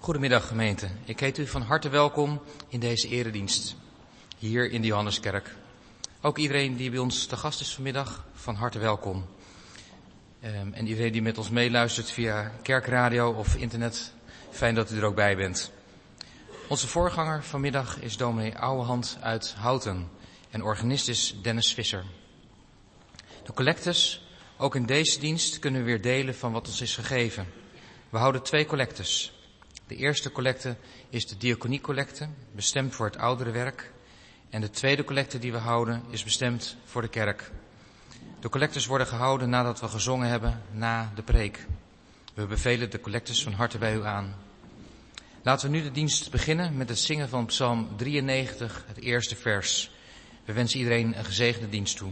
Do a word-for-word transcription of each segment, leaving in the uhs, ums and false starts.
Goedemiddag gemeente, ik heet u van harte welkom in deze eredienst, hier in de Johanneskerk. Ook iedereen die bij ons te gast is vanmiddag, van harte welkom. Um, en iedereen die met ons meeluistert via kerkradio of internet, fijn dat u er ook bij bent. Onze voorganger vanmiddag is dominee Ouwehand uit Houten en organist is Dennis Visser. De collectes, ook in deze dienst kunnen we weer delen van wat ons is gegeven. We houden twee collectes. De eerste collecte is de diaconiecollecte, bestemd voor het ouderenwerk. En de tweede collecte die we houden is bestemd voor de kerk. De collectes worden gehouden nadat we gezongen hebben na de preek. We bevelen de collectes van harte bij u aan. Laten we nu de dienst beginnen met het zingen van Psalm drieënnegentig, het eerste vers. We wensen iedereen een gezegende dienst toe.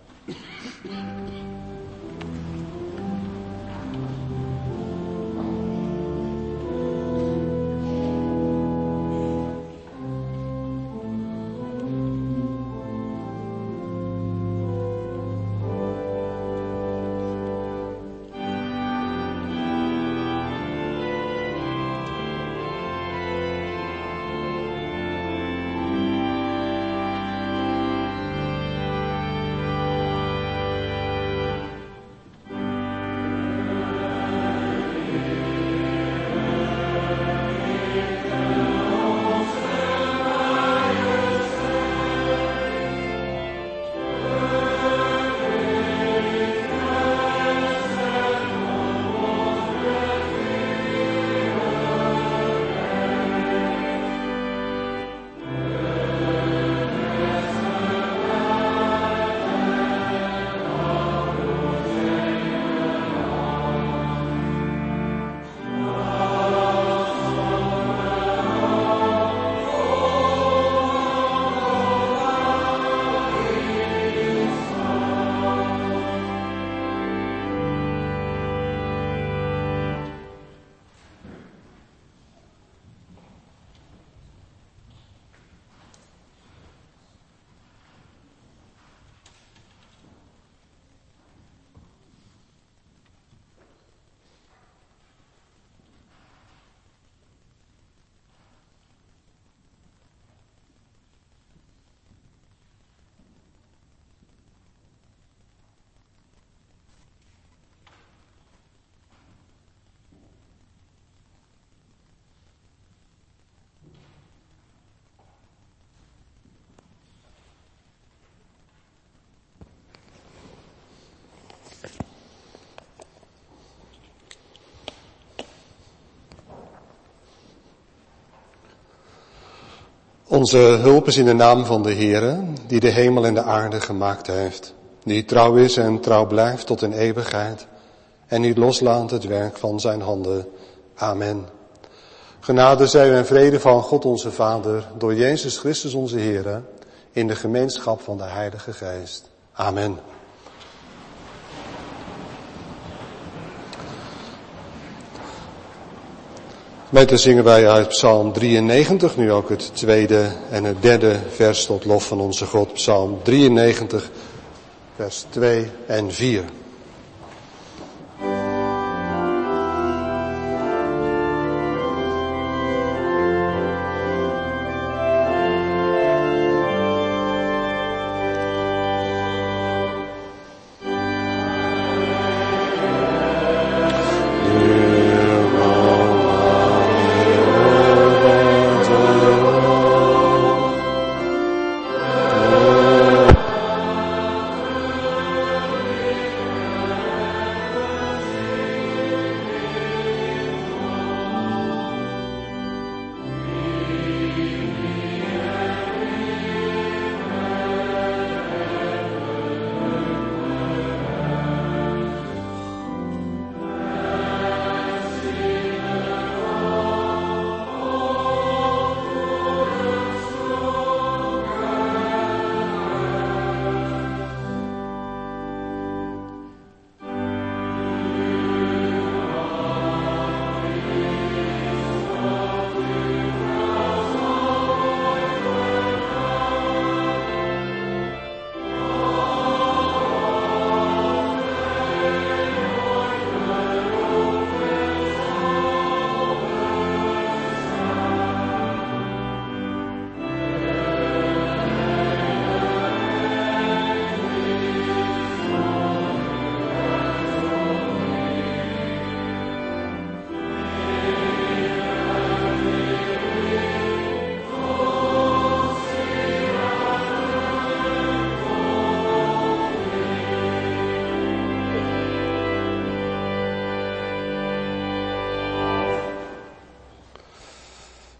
Onze hulp is in de naam van de Heere, die de hemel en de aarde gemaakt heeft, die trouw is en trouw blijft tot in eeuwigheid en niet loslaat het werk van zijn handen. Amen. Genade zij u en vrede van God onze Vader, door Jezus Christus onze Heere, in de gemeenschap van de Heilige Geest. Amen. Met de zingen wij uit Psalm drieënnegentig, nu ook het tweede en het derde vers tot lof van onze God. Psalm drieënnegentig, vers twee en vier.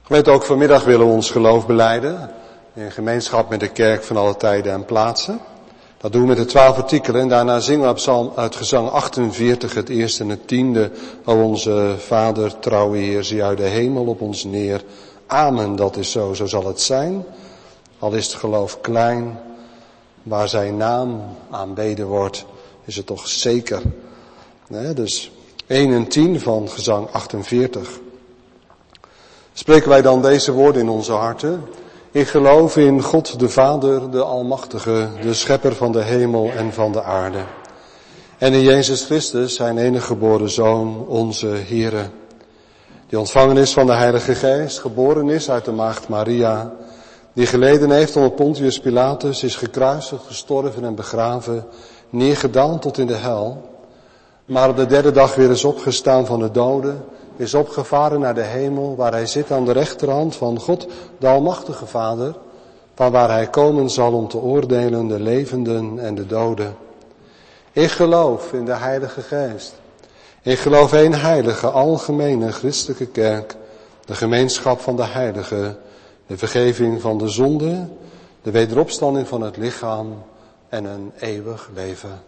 Weet ook vanmiddag willen we ons geloof belijden in gemeenschap met de kerk van alle tijden en plaatsen. Dat doen we met de twaalf artikelen en daarna zingen we op psalm uit gezang achtenveertig het eerste en het tiende. O onze Vader, trouwe Heer, zie uit de hemel op ons neer. Amen, dat is zo, zo zal het zijn. Al is het geloof klein, waar zijn naam aanbeden wordt, is het toch zeker. Nee, dus één en tien van gezang achtenveertig. Spreken wij dan deze woorden in onze harten? Ik geloof in God de Vader, de Almachtige, de Schepper van de hemel en van de aarde. En in Jezus Christus, zijn enige geboren Zoon, onze Heere, die ontvangen is van de Heilige Geest, geboren is uit de maagd Maria, die geleden heeft onder Pontius Pilatus, is gekruisigd, gestorven en begraven, neergedaald tot in de hel, maar op de derde dag weer is opgestaan van de doden, is opgevaren naar de hemel, waar hij zit aan de rechterhand van God, de Almachtige Vader, van waar hij komen zal om te oordelen de levenden en de doden. Ik geloof in de Heilige Geest. Ik geloof één heilige, algemene, christelijke kerk, de gemeenschap van de heiligen, de vergeving van de zonde, de wederopstanding van het lichaam en een eeuwig leven.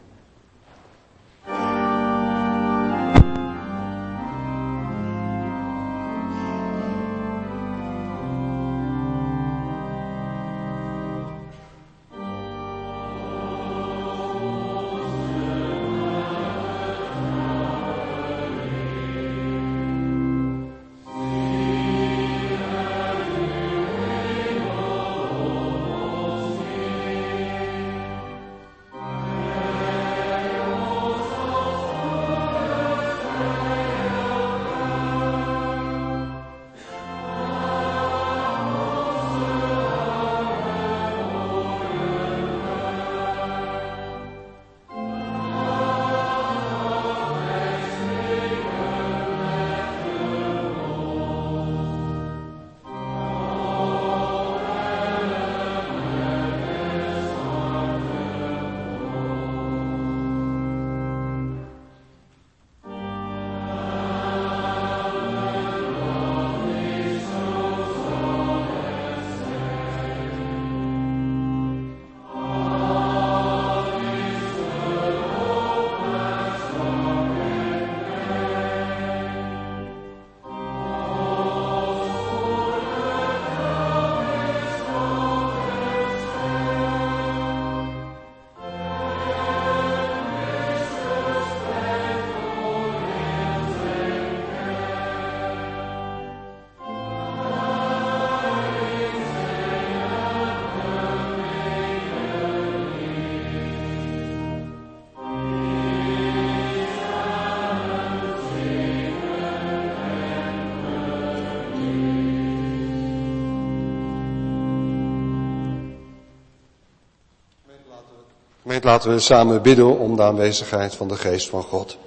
Laten we samen bidden om de aanwezigheid van de Geest van God.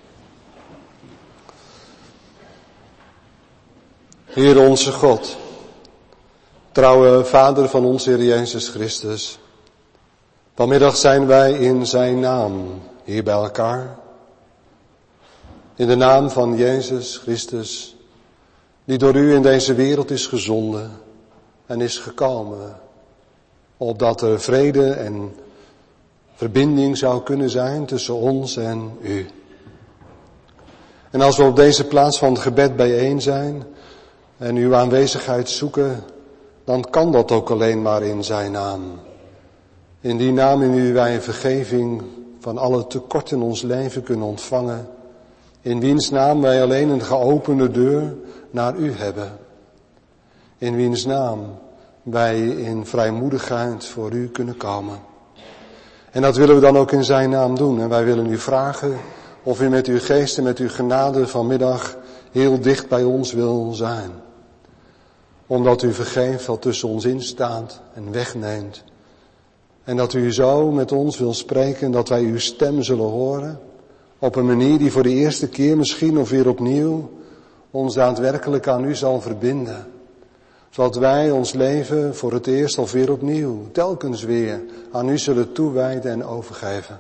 Heer onze God, trouwe Vader van onze Heer Jezus Christus. Vanmiddag zijn wij in zijn naam hier bij elkaar. In de naam van Jezus Christus, die door u in deze wereld is gezonden en is gekomen, opdat er vrede en verbinding zou kunnen zijn tussen ons en u. En als we op deze plaats van het gebed bijeen zijn en uw aanwezigheid zoeken, dan kan dat ook alleen maar in zijn naam. In die naam in u wij vergeving van alle tekorten in ons leven kunnen ontvangen. In wiens naam wij alleen een geopende deur naar u hebben. In wiens naam wij in vrijmoedigheid voor u kunnen komen. En dat willen we dan ook in zijn naam doen. En wij willen u vragen of u met uw geest en met uw genade vanmiddag heel dicht bij ons wil zijn. Omdat u vergeeft wat tussen ons in staat en wegneemt. En dat u zo met ons wil spreken dat wij uw stem zullen horen. Op een manier die voor de eerste keer misschien of weer opnieuw ons daadwerkelijk aan u zal verbinden. Zodat wij ons leven voor het eerst of weer opnieuw, telkens weer, aan u zullen toewijden en overgeven.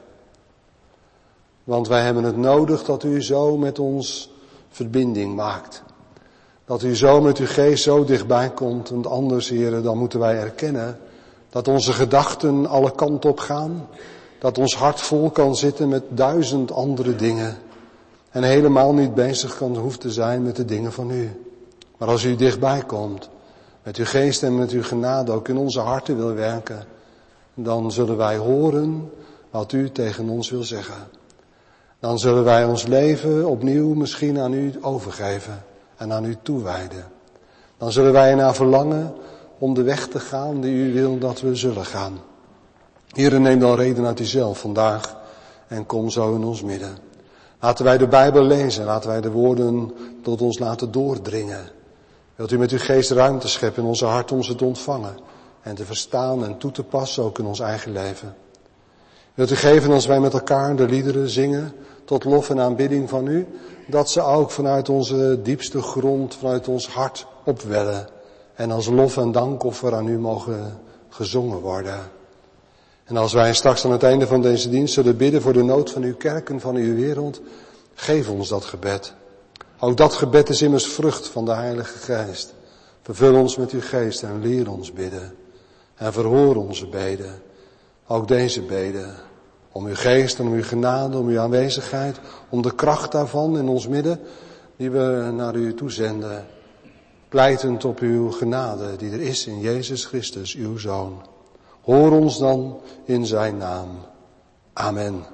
Want wij hebben het nodig dat u zo met ons verbinding maakt. Dat u zo met uw geest zo dichtbij komt. Want anders, heren, dan moeten wij erkennen dat onze gedachten alle kanten op gaan. Dat ons hart vol kan zitten met duizend andere dingen. En helemaal niet bezig kan hoeft te zijn met de dingen van u. Maar als u dichtbij komt, met uw geest en met uw genade ook in onze harten wil werken, dan zullen wij horen wat u tegen ons wil zeggen. Dan zullen wij ons leven opnieuw misschien aan u overgeven en aan u toewijden. Dan zullen wij ernaar verlangen om de weg te gaan die u wil dat we zullen gaan. Heere, neem dan reden uit uzelf vandaag en kom zo in ons midden. Laten wij de Bijbel lezen, laten wij de woorden tot ons laten doordringen. Wilt u met uw geest ruimte scheppen in onze hart om ze te ontvangen en te verstaan en toe te passen ook in ons eigen leven. Wilt u geven als wij met elkaar de liederen zingen tot lof en aanbidding van u, dat ze ook vanuit onze diepste grond, vanuit ons hart opwellen en als lof en dankoffer aan u mogen gezongen worden. En als wij straks aan het einde van deze dienst zullen bidden voor de nood van uw kerk en van uw wereld, geef ons dat gebed. Ook dat gebed is immers vrucht van de Heilige Geest. Vervul ons met uw geest en leer ons bidden. En verhoor onze beden. Ook deze beden. Om uw geest en om uw genade, om uw aanwezigheid, om de kracht daarvan in ons midden, die we naar u toezenden. Pleitend op uw genade die er is in Jezus Christus, uw Zoon. Hoor ons dan in zijn naam. Amen.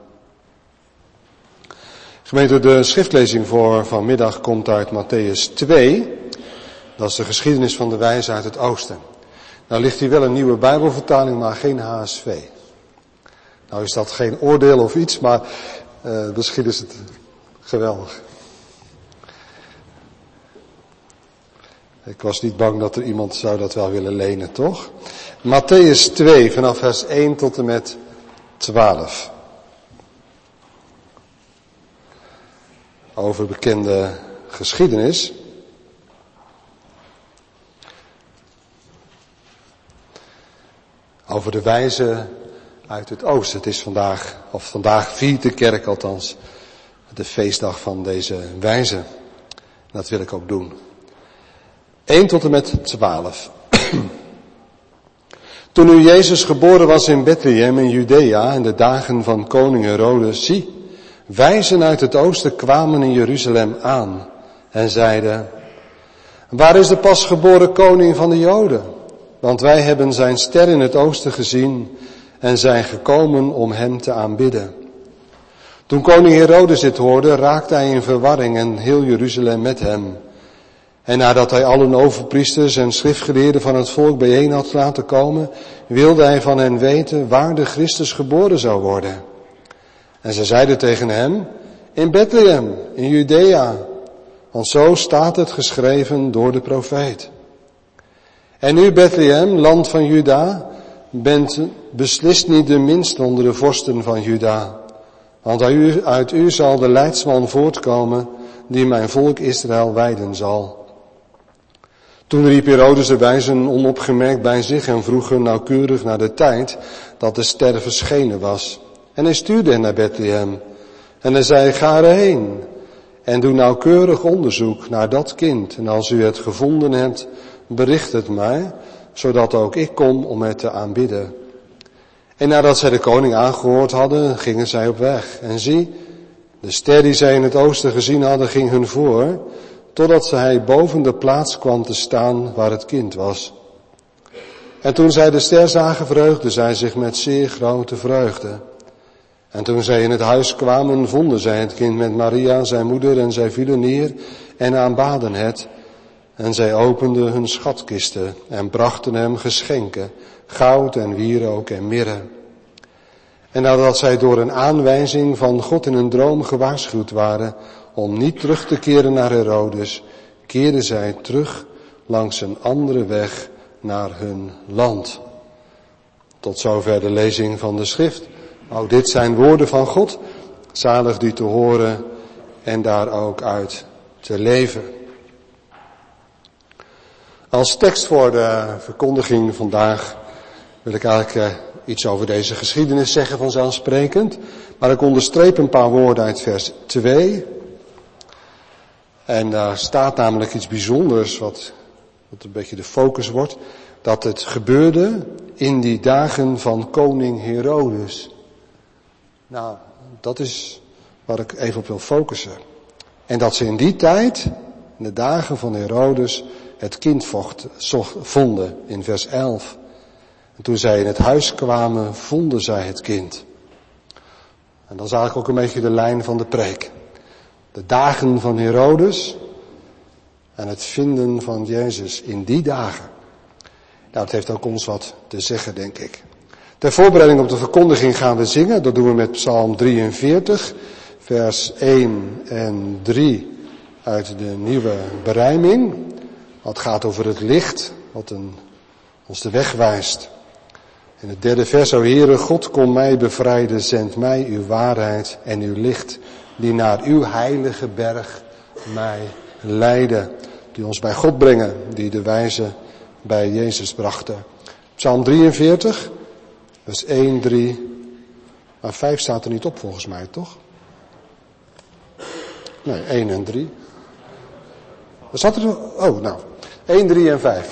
Gemeente, de schriftlezing voor vanmiddag komt uit Mattheüs twee. Dat is de geschiedenis van de wijzen uit het oosten. Nou ligt hier wel een nieuwe Bijbelvertaling, maar geen H S V. Nou is dat geen oordeel of iets, maar uh, misschien is het geweldig. Ik was niet bang dat er iemand zou dat wel willen lenen, toch? Mattheüs twee, vanaf vers één tot en met twaalf. Over bekende geschiedenis. Over de wijzen uit het oosten. Het is vandaag, of vandaag viert de kerk althans, de feestdag van deze wijzen. Dat wil ik ook doen. één tot en met twaalf. Toen nu Jezus geboren was in Bethlehem in Judea in de dagen van koning Herodes, zie, wijzen uit het oosten kwamen in Jeruzalem aan en zeiden, waar is de pasgeboren koning van de Joden? Want wij hebben zijn ster in het oosten gezien en zijn gekomen om hem te aanbidden. Toen koning Herodes dit hoorde, raakte hij in verwarring en heel Jeruzalem met hem. En nadat hij allen overpriesters en schriftgeleerden van het volk bijeen had laten komen, wilde hij van hen weten waar de Christus geboren zou worden. En zij zeiden tegen hem, in Bethlehem, in Judea, want zo staat het geschreven door de profeet. En u, Bethlehem, land van Juda, bent beslist niet de minst onder de vorsten van Juda. Want uit u, uit u zal de leidsman voortkomen, die mijn volk Israël wijden zal. Toen riep Herodes de wijzen onopgemerkt bij zich en vroeg hen nauwkeurig naar de tijd dat de ster verschenen was. En hij stuurde hen naar Bethlehem. En hij zei, ga erheen en doe nauwkeurig onderzoek naar dat kind. En als u het gevonden hebt, bericht het mij, zodat ook ik kom om het te aanbidden. En nadat zij de koning aangehoord hadden, gingen zij op weg. En zie, de ster die zij in het oosten gezien hadden, ging hun voor, totdat hij boven de plaats kwam te staan waar het kind was. En toen zij de ster zagen, verheugden zij zich met zeer grote vreugde. En toen zij in het huis kwamen, vonden zij het kind met Maria, zijn moeder, en zij vielen neer en aanbaden het. En zij openden hun schatkisten en brachten hem geschenken, goud en wierook en mirre. En nadat zij door een aanwijzing van God in een droom gewaarschuwd waren om niet terug te keren naar Herodes, keerden zij terug langs een andere weg naar hun land. Tot zover de lezing van de schrift. Ook dit zijn woorden van God, zalig die te horen en daar ook uit te leven. Als tekst voor de verkondiging vandaag wil ik eigenlijk uh, iets over deze geschiedenis zeggen vanzelfsprekend. Maar ik onderstreep een paar woorden uit vers twee. En daar staat namelijk iets bijzonders wat, wat een beetje de focus wordt. Dat het gebeurde in die dagen van koning Herodes. Nou, dat is waar ik even op wil focussen. En dat ze in die tijd, in de dagen van Herodes, het kind vocht, zocht, vonden in vers elf. En toen zij in het huis kwamen, vonden zij het kind. En dat is eigenlijk ook een beetje de lijn van de preek. De dagen van Herodes en het vinden van Jezus in die dagen. Nou, het heeft ook ons wat te zeggen, denk ik. Ter voorbereiding op de verkondiging gaan we zingen. Dat doen we met Psalm drieënveertig, vers één en drie uit de nieuwe berijming. Het gaat over het licht, wat een, ons de weg wijst. In het derde vers, o Heere, God, kom mij bevrijden, zend mij uw waarheid en uw licht, die naar uw heilige berg mij leiden. Die ons bij God brengen, die de wijze bij Jezus brachten. Psalm drieënveertig, vers één, drie, maar vijf staat er niet op volgens mij, toch? Nee, één en drie. Wat staat er? Oh, nou, één, drie en vijf.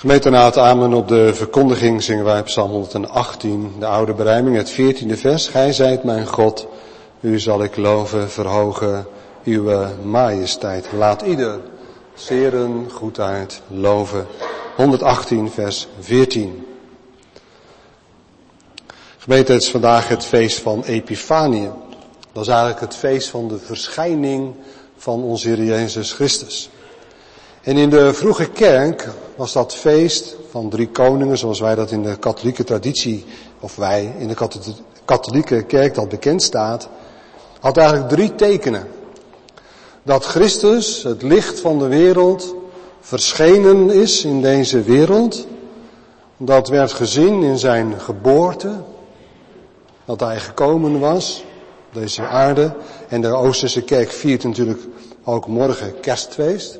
Gemeente na het amen op de verkondiging zingen wij Psalm honderdachttien, de oude berijming, het veertiende vers. Gij zijt mijn God, u zal ik loven, verhogen, uw majesteit. Laat ieder zeren goedheid loven. honderdachttien vers veertien. Gemeente, het is vandaag het feest van Epifanië. Dat is eigenlijk het feest van de verschijning van onze Heer Jezus Christus. En in de vroege kerk was dat feest van drie koningen, zoals wij dat in de katholieke traditie, of wij in de katholieke kerk dat bekend staat, had eigenlijk drie tekenen. Dat Christus, het licht van de wereld, verschenen is in deze wereld. Dat werd gezien in zijn geboorte, dat hij gekomen was op deze aarde. En de Oosterse kerk viert natuurlijk ook morgen kerstfeest.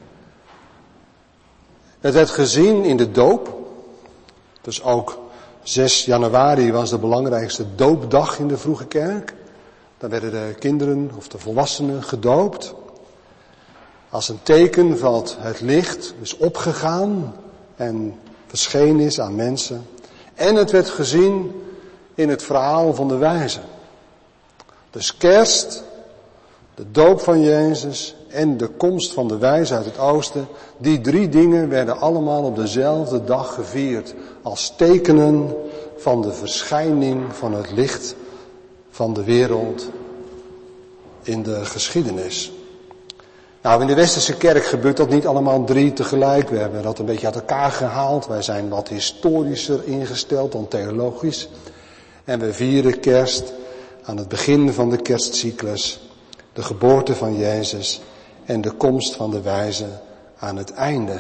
Het werd gezien in de doop. Dus ook zes januari was de belangrijkste doopdag in de vroege kerk. Dan werden de kinderen of de volwassenen gedoopt. Als een teken van het licht is opgegaan en verschenen is aan mensen. En het werd gezien in het verhaal van de wijzen. Dus kerst, de doop van Jezus en de komst van de wijzen uit het oosten. Die drie dingen werden allemaal op dezelfde dag gevierd. Als tekenen van de verschijning van het licht van de wereld in de geschiedenis. Nou, in de Westerse kerk gebeurt dat niet allemaal drie tegelijk. We hebben dat een beetje uit elkaar gehaald. Wij zijn wat historischer ingesteld dan theologisch. En we vieren kerst aan het begin van de kerstcyclus. De geboorte van Jezus en de komst van de wijzen aan het einde.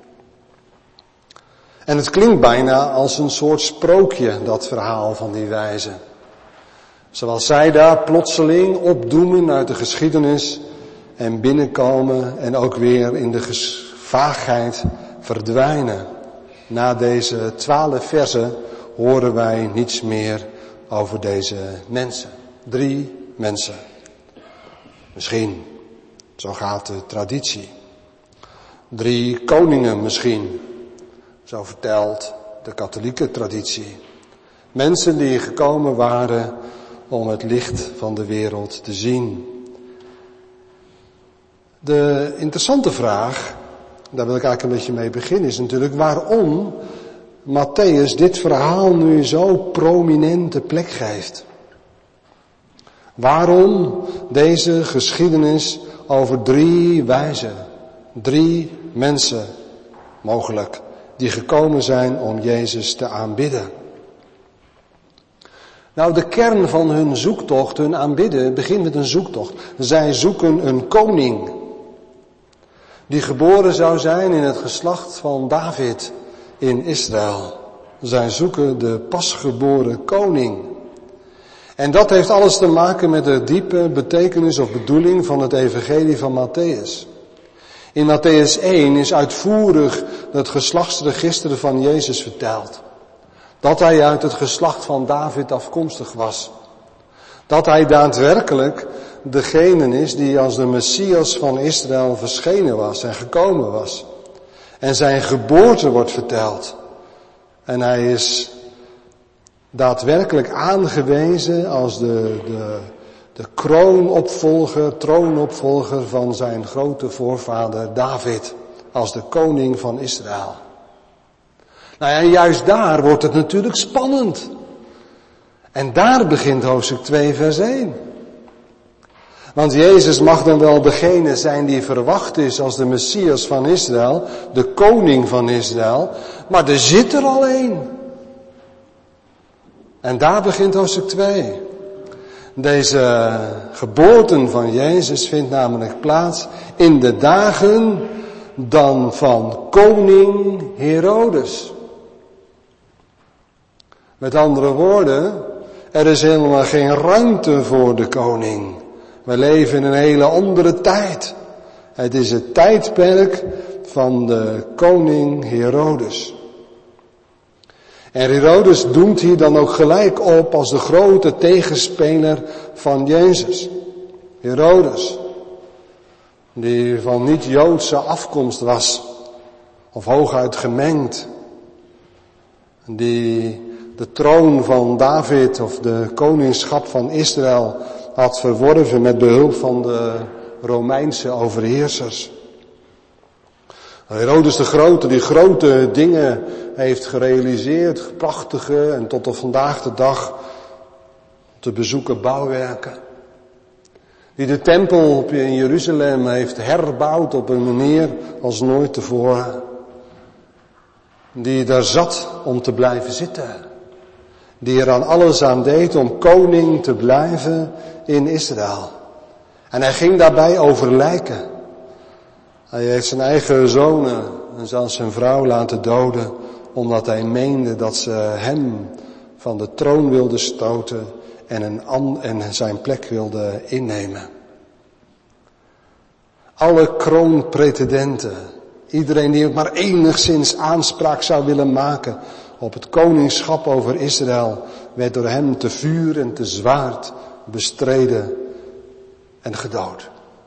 En het klinkt bijna als een soort sprookje, dat verhaal van die wijzen. Zoals zij daar plotseling opdoemen uit de geschiedenis en binnenkomen en ook weer in de vaagheid verdwijnen. Na deze twaalf versen horen wij niets meer over deze mensen. Drie mensen. Misschien, zo gaat de traditie. Drie koningen misschien, zo vertelt de katholieke traditie. Mensen die gekomen waren om het licht van de wereld te zien. De interessante vraag, daar wil ik eigenlijk een beetje mee beginnen, is natuurlijk waarom Matthäus dit verhaal nu zo prominente plek geeft. Waarom deze geschiedenis over drie wijzen, drie mensen mogelijk, die gekomen zijn om Jezus te aanbidden. Nou, de kern van hun zoektocht, hun aanbidden, begint met een zoektocht. Zij zoeken een koning, die geboren zou zijn in het geslacht van David in Israël. Zij zoeken de pasgeboren koning. En dat heeft alles te maken met de diepe betekenis of bedoeling van het evangelie van Matthäus. In Matthäus één is uitvoerig het geslachtsregister van Jezus verteld. Dat hij uit het geslacht van David afkomstig was. Dat hij daadwerkelijk degene is die als de Messias van Israël verschenen was en gekomen was. En zijn geboorte wordt verteld. En hij is daadwerkelijk aangewezen als de, de, de kroonopvolger, troonopvolger van zijn grote voorvader David. Als de koning van Israël. Nou ja, en juist daar wordt het natuurlijk spannend. En daar begint hoofdstuk twee vers één. Want Jezus mag dan wel degene zijn die verwacht is als de Messias van Israël, de koning van Israël, maar er zit er al één. En daar begint hoofdstuk twee. Deze geboorte van Jezus vindt namelijk plaats in de dagen dan van koning Herodes. Met andere woorden, er is helemaal geen ruimte voor de koning. We leven in een hele andere tijd. Het is het tijdperk van de koning Herodes. En Herodes doemt hier dan ook gelijk op als de grote tegenspeler van Jezus. Herodes, die van niet-Joodse afkomst was. of hooguit gemengd, die de troon van David of de koningschap van Israël had verworven met behulp van de Romeinse overheersers. Herodes de Grote, die grote dingen heeft gerealiseerd, prachtige en tot op vandaag de dag te bezoeken bouwwerken. Die de tempel in Jeruzalem heeft herbouwd op een manier als nooit tevoren. Die daar zat om te blijven zitten. Die er aan alles aan deed om koning te blijven in Israël. En hij ging daarbij over lijken. Hij heeft zijn eigen zonen en zelfs zijn vrouw laten doden, omdat hij meende dat ze hem van de troon wilden stoten en, een an, en zijn plek wilden innemen. Alle kroonpretendenten, iedereen die maar enigszins aanspraak zou willen maken op het koningschap over Israël, werd door hem te vuur en te zwaard bestreden en gedood.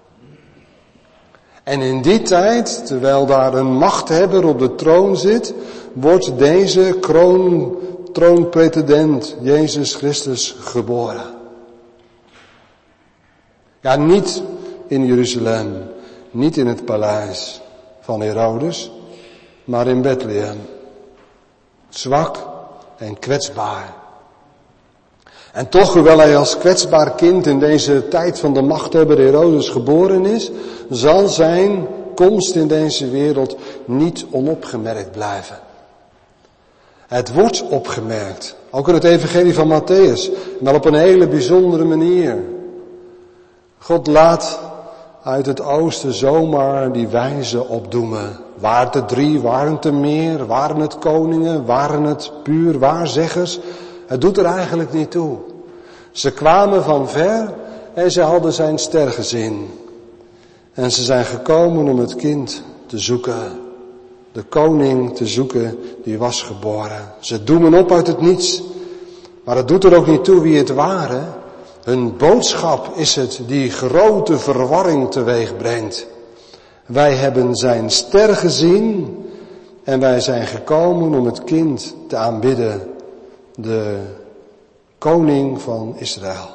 En in die tijd, terwijl daar een machthebber op de troon zit, wordt deze kroon, troonpretendent, Jezus Christus, geboren. Ja, niet in Jeruzalem, niet in het paleis van Herodes, maar in Bethlehem. Zwak en kwetsbaar. En toch, hoewel hij als kwetsbaar kind in deze tijd van de machthebber Herodes geboren is, zal zijn komst in deze wereld niet onopgemerkt blijven. Het wordt opgemerkt, ook in het evangelie van Mattheüs, maar op een hele bijzondere manier. God laat uit het oosten zomaar die wijzen opdoemen. Waren het er drie, waren het er meer, waren het koningen, waren het puur waarzeggers? Het doet er eigenlijk niet toe. Ze kwamen van ver en ze hadden zijn ster gezien. En ze zijn gekomen om het kind te zoeken. De koning te zoeken die was geboren. Ze doemen op uit het niets. Maar het doet er ook niet toe wie het waren. Hun boodschap is het die grote verwarring teweeg brengt. Wij hebben zijn ster gezien en wij zijn gekomen om het kind te aanbidden. De koning van Israël.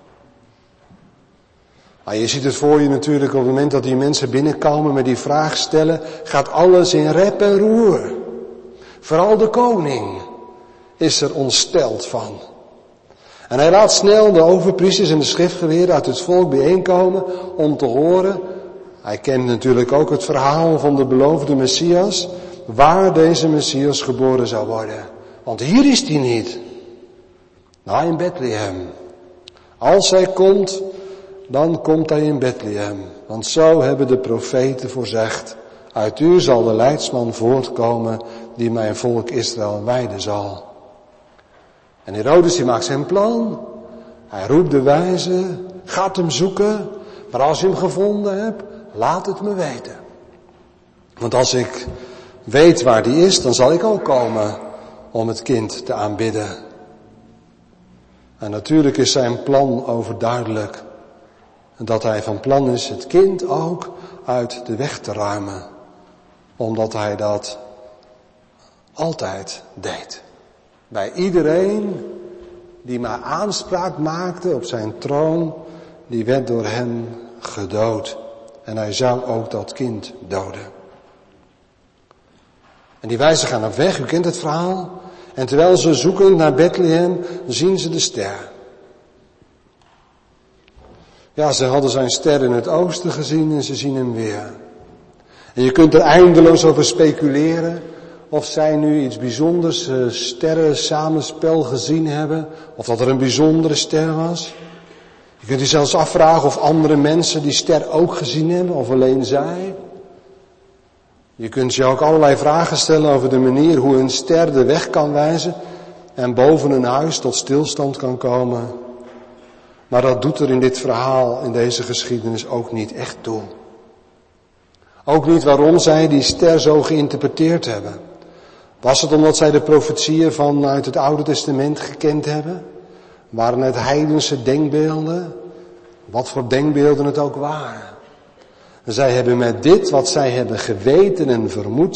Maar je ziet het voor je natuurlijk op het moment dat die mensen binnenkomen met die vraag stellen, gaat alles in rep en roer. Vooral de koning is er ontsteld van. En hij laat snel de overpriesters en de schriftgeleerden uit het volk bijeenkomen om te horen. Hij kent natuurlijk ook het verhaal van de beloofde Messias, waar deze Messias geboren zou worden. Want hier is hij niet. Nou, in Bethlehem. Als hij komt, dan komt hij in Bethlehem. Want zo hebben de profeten voorzegd. Uit u zal de leidsman voortkomen die mijn volk Israël wijden zal. En Herodes die maakt zijn plan. Hij roept de wijzen, gaat hem zoeken. Maar als je hem gevonden hebt, laat het me weten. Want als ik weet waar die is, dan zal ik ook komen om het kind te aanbidden. En natuurlijk is zijn plan overduidelijk. Dat hij van plan is het kind ook uit de weg te ruimen. Omdat hij dat altijd deed. Bij iedereen die maar aanspraak maakte op zijn troon, die werd door hem gedood. En hij zou ook dat kind doden. En die wijzen gaan op weg, u kent het verhaal. En terwijl ze zoeken naar Bethlehem, zien ze de ster. Ja, ze hadden zijn ster in het oosten gezien en ze zien hem weer. En je kunt er eindeloos over speculeren of zij nu iets bijzonders, uh, sterren samenspel gezien hebben. Of dat er een bijzondere ster was. Je kunt je zelfs afvragen of andere mensen die ster ook gezien hebben of alleen zij. Je kunt je ook allerlei vragen stellen over de manier hoe een ster de weg kan wijzen en boven een huis tot stilstand kan komen. Maar dat doet er in dit verhaal, in deze geschiedenis ook niet echt toe. Ook niet waarom zij die ster zo geïnterpreteerd hebben. Was het omdat zij de profetieën vanuit het Oude Testament gekend hebben? Waren het heidense denkbeelden? Wat voor denkbeelden het ook waren. Zij hebben met dit wat zij hebben geweten en vermoed,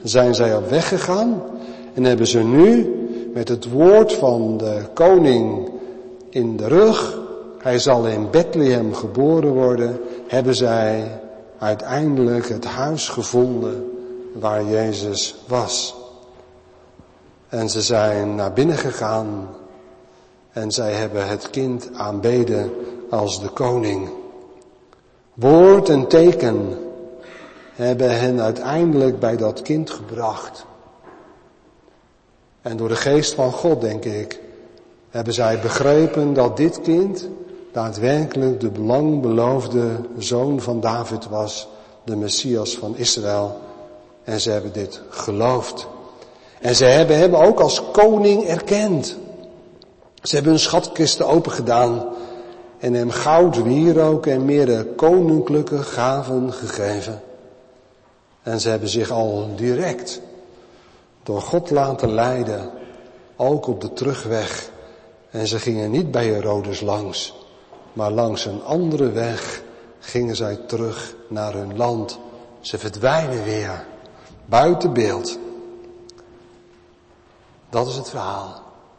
zijn zij op weg gegaan en hebben ze nu met het woord van de koning in de rug, hij zal in Bethlehem geboren worden, hebben zij uiteindelijk het huis gevonden waar Jezus was. En ze zijn naar binnen gegaan en zij hebben het kind aanbeden als de koning. Woord en teken hebben hen uiteindelijk bij dat kind gebracht. En door de geest van God, denk ik, hebben zij begrepen dat dit kind daadwerkelijk de lang beloofde zoon van David was, de Messias van Israël. En ze hebben dit geloofd. En ze hebben hem ook als koning erkend. Ze hebben hun schatkisten opengedaan en hem goud, wierook en meerdere koninklijke gaven gegeven. En ze hebben zich al direct door God laten leiden, ook op de terugweg. En ze gingen niet bij Herodes langs, maar langs een andere weg gingen zij terug naar hun land. Ze verdwijnen weer, buiten beeld. Dat is het verhaal.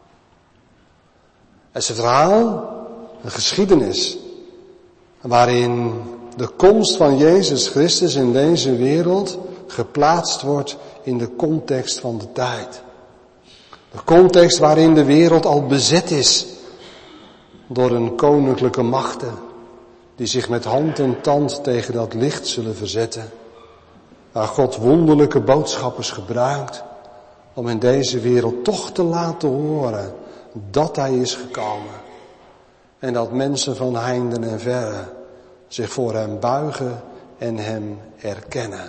Het is het verhaal, een geschiedenis, waarin de komst van Jezus Christus in deze wereld geplaatst wordt in de context van de tijd. De context waarin de wereld al bezet is door een koninklijke machten die zich met hand en tand tegen dat licht zullen verzetten. Waar God wonderlijke boodschappers gebruikt om in deze wereld toch te laten horen dat hij is gekomen. En dat mensen van heinden en verre zich voor hem buigen en hem erkennen.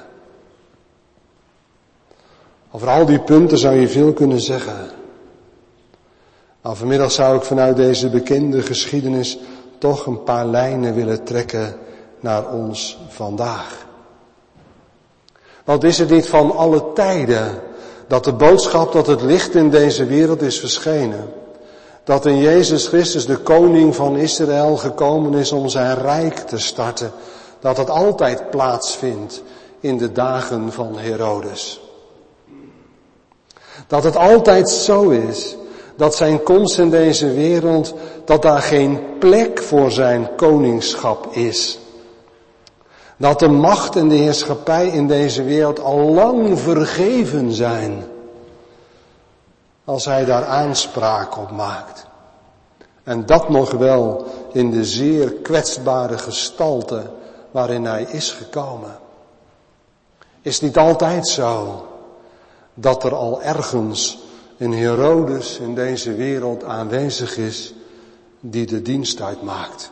Over al die punten zou je veel kunnen zeggen. Maar vanmiddag zou ik vanuit deze bekende geschiedenis toch een paar lijnen willen trekken naar ons vandaag. Want is het niet van alle tijden dat de boodschap dat het licht in deze wereld is verschenen, dat in Jezus Christus de koning van Israël gekomen is om zijn rijk te starten, dat het altijd plaatsvindt in de dagen van Herodes. Dat het altijd zo is dat zijn komst in deze wereld, dat daar geen plek voor zijn koningschap is. Dat de macht en de heerschappij in deze wereld al lang vergeven zijn, als hij daar aanspraak op maakt. En dat nog wel in de zeer kwetsbare gestalte waarin hij is gekomen. Is het niet altijd zo dat er al ergens een Herodes in deze wereld aanwezig is die de dienst uitmaakt?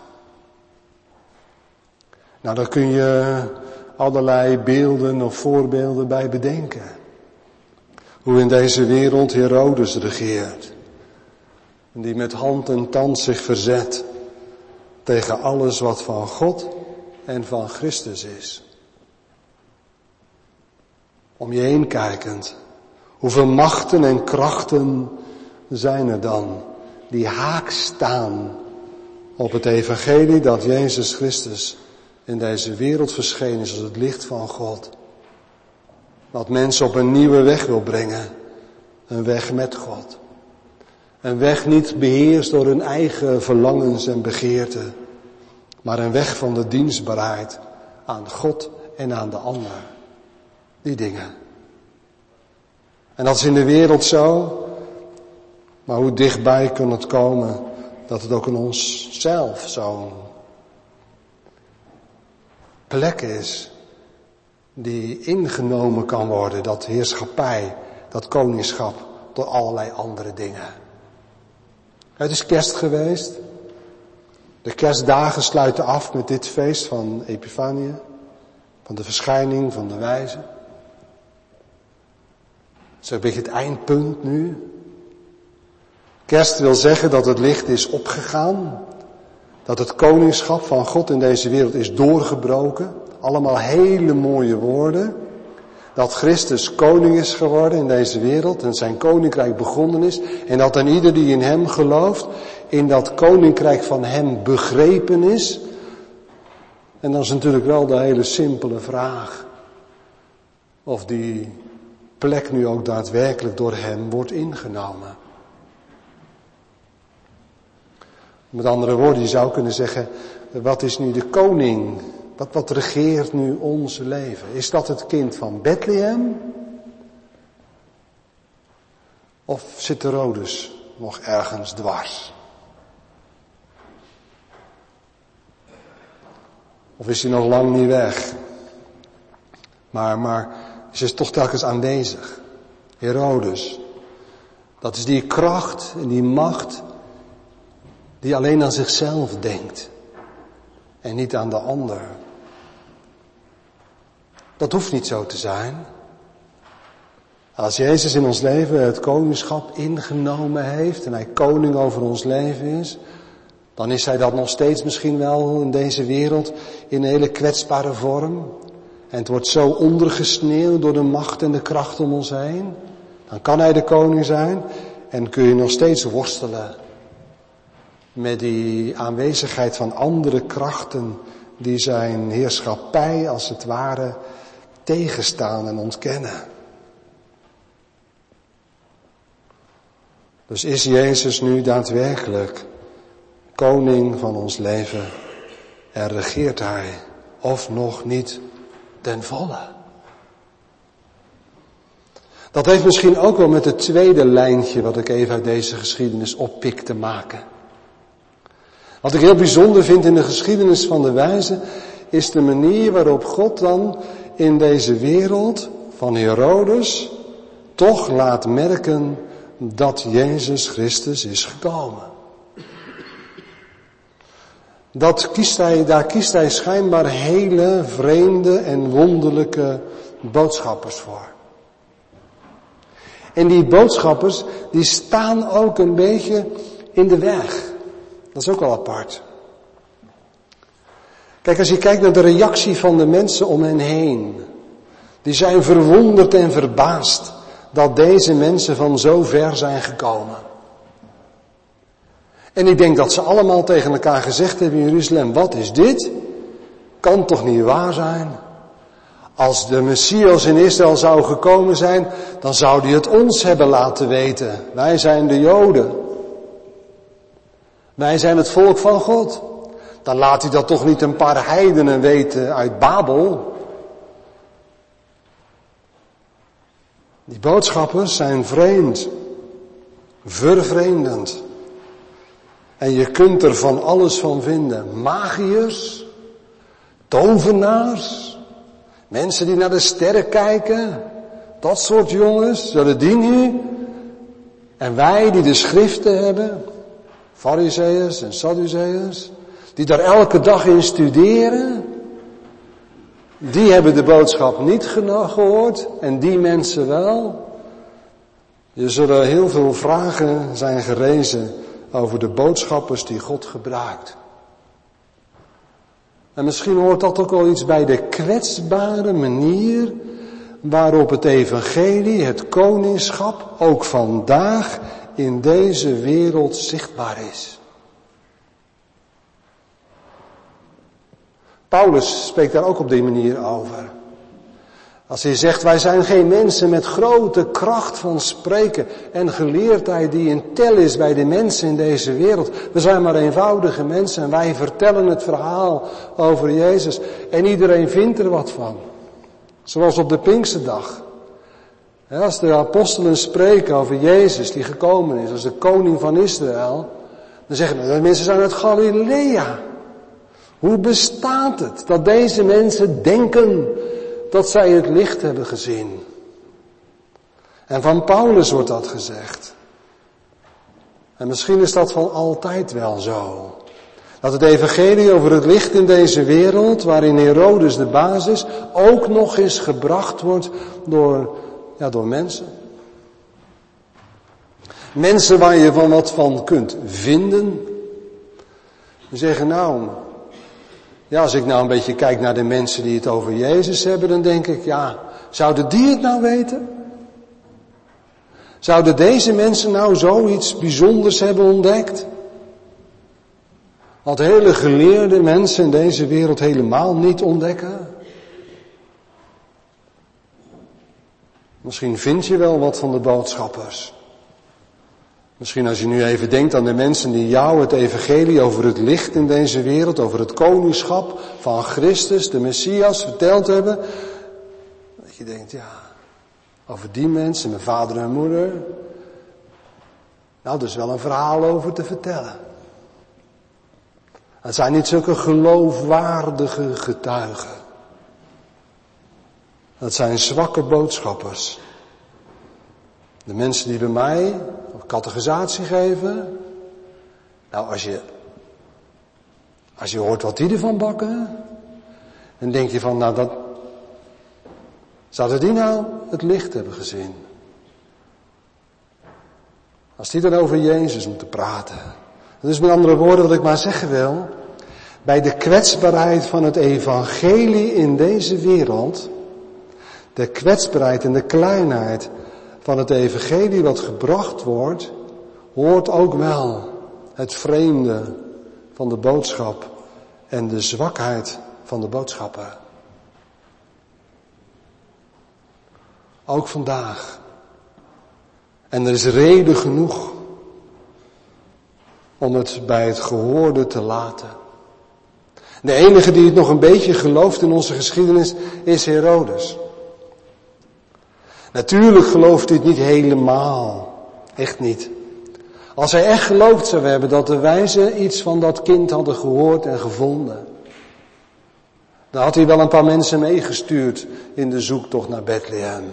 Nou, daar kun je allerlei beelden of voorbeelden bij bedenken. Hoe in deze wereld Herodes regeert. Die met hand en tand zich verzet tegen alles wat van God en van Christus is. Om je heen kijkend, hoeveel machten en krachten zijn er dan die haaks staan op het evangelie dat Jezus Christus in deze wereld verschenen is als het licht van God. Dat mensen op een nieuwe weg wil brengen. Een weg met God. Een weg niet beheerst door hun eigen verlangens en begeerten. Maar een weg van de dienstbaarheid aan God en aan de ander. Die dingen. En dat is in de wereld zo. Maar hoe dichtbij kan het komen dat het ook in onszelf zo'n plek is die ingenomen kan worden, dat heerschappij, dat koningschap, door allerlei andere dingen. Het is kerst geweest. De kerstdagen sluiten af met dit feest van Epifanie, van de verschijning van de wijze. Het is een beetje het eindpunt nu. Kerst wil zeggen dat het licht is opgegaan. Dat het koningschap van God in deze wereld is doorgebroken. Allemaal hele mooie woorden. Dat Christus koning is geworden in deze wereld en zijn koninkrijk begonnen is. En dat een ieder die in hem gelooft, in dat koninkrijk van hem begrepen is. En dan is natuurlijk wel de hele simpele vraag. Of die plek nu ook daadwerkelijk door hem wordt ingenomen. Met andere woorden, je zou kunnen zeggen, wat is nu de koning? Wat, wat regeert nu ons leven? Is dat het kind van Bethlehem? Of zit Herodes nog ergens dwars? Of is hij nog lang niet weg? Maar, maar is hij toch telkens aanwezig? Herodes, dat is die kracht en die macht die alleen aan zichzelf denkt en niet aan de ander. Dat hoeft niet zo te zijn. Als Jezus in ons leven het koningschap ingenomen heeft en hij koning over ons leven is, dan is hij dat nog steeds misschien wel in deze wereld in een hele kwetsbare vorm. En het wordt zo ondergesneeuwd door de macht en de kracht om ons heen. Dan kan hij de koning zijn en kun je nog steeds worstelen met die aanwezigheid van andere krachten die zijn heerschappij als het ware tegenstaan en ontkennen. Dus is Jezus nu daadwerkelijk koning van ons leven en regeert hij of nog niet ten volle? Dat heeft misschien ook wel met het tweede lijntje wat ik even uit deze geschiedenis oppik te maken. Wat ik heel bijzonder vind in de geschiedenis van de wijze is de manier waarop God dan in deze wereld van Herodes toch laat merken dat Jezus Christus is gekomen. Dat kiest hij, daar kiest hij schijnbaar hele vreemde en wonderlijke boodschappers voor. En die boodschappers die staan ook een beetje in de weg. Dat is ook wel apart. Kijk, als je kijkt naar de reactie van de mensen om hen heen. Die zijn verwonderd en verbaasd dat deze mensen van zo ver zijn gekomen. En ik denk dat ze allemaal tegen elkaar gezegd hebben in Jeruzalem, wat is dit? Kan toch niet waar zijn? Als de Messias in Israël zou gekomen zijn, dan zou hij het ons hebben laten weten. Wij zijn de Joden. Wij zijn het volk van God. Dan laat hij dat toch niet een paar heidenen weten uit Babel. Die boodschappers zijn vreemd, vervreemdend. En je kunt er van alles van vinden. Magiërs, tovenaars, mensen die naar de sterren kijken. Dat soort jongens, zullen die nu? En wij die de schriften hebben, Farizeeërs en Sadduceërs, die daar elke dag in studeren, die hebben de boodschap niet gehoord en die mensen wel. Er zullen heel veel vragen zijn gerezen over de boodschappers die God gebruikt. En misschien hoort dat ook wel iets bij de kwetsbare manier waarop het evangelie, het koningschap, ook vandaag in deze wereld zichtbaar is. Paulus spreekt daar ook op die manier over. Als hij zegt, wij zijn geen mensen met grote kracht van spreken en geleerdheid die in tel is bij de mensen in deze wereld. We zijn maar eenvoudige mensen en wij vertellen het verhaal over Jezus en iedereen vindt er wat van. Zoals op de Pinksterdag. Als de apostelen spreken over Jezus die gekomen is als de koning van Israël, dan zeggen we, de mensen zijn uit Galilea. Hoe bestaat het dat deze mensen denken dat zij het licht hebben gezien? En van Paulus wordt dat gezegd. En misschien is dat van altijd wel zo. Dat het evangelie over het licht in deze wereld, waarin Herodes de baas is, ook nog eens gebracht wordt door, ja, door mensen. Mensen waar je van wat van kunt vinden. Die zeggen, nou, ja, als ik nou een beetje kijk naar de mensen die het over Jezus hebben, dan denk ik, ja, zouden die het nou weten? Zouden deze mensen nou zoiets bijzonders hebben ontdekt? Wat hele geleerde mensen in deze wereld helemaal niet ontdekken? Misschien vind je wel wat van de boodschappers. Misschien als je nu even denkt aan de mensen die jou het evangelie over het licht in deze wereld, over het koningschap van Christus, de Messias, verteld hebben. Dat je denkt, ja, over die mensen, mijn vader en moeder. Nou, er is wel een verhaal over te vertellen. Het zijn niet zulke geloofwaardige getuigen. Het zijn zwakke boodschappers. De mensen die bij mij catechisatie geven. Nou, als je, als je hoort wat die ervan bakken, dan denk je van, nou, dat, zouden die nou het licht hebben gezien? Als die dan over Jezus moeten praten. Dus met andere woorden, wat ik maar zeggen wil, bij de kwetsbaarheid van het evangelie in deze wereld, de kwetsbaarheid en de kleinheid van het evangelie wat gebracht wordt, hoort ook wel het vreemde van de boodschap en de zwakheid van de boodschapper. Ook vandaag. En er is reden genoeg om het bij het gehoorde te laten. De enige die het nog een beetje gelooft in onze geschiedenis is Herodes. Natuurlijk gelooft hij het niet helemaal. Echt niet. Als hij echt geloofd zou hebben dat de wijzen iets van dat kind hadden gehoord en gevonden, dan had hij wel een paar mensen meegestuurd in de zoektocht naar Bethlehem.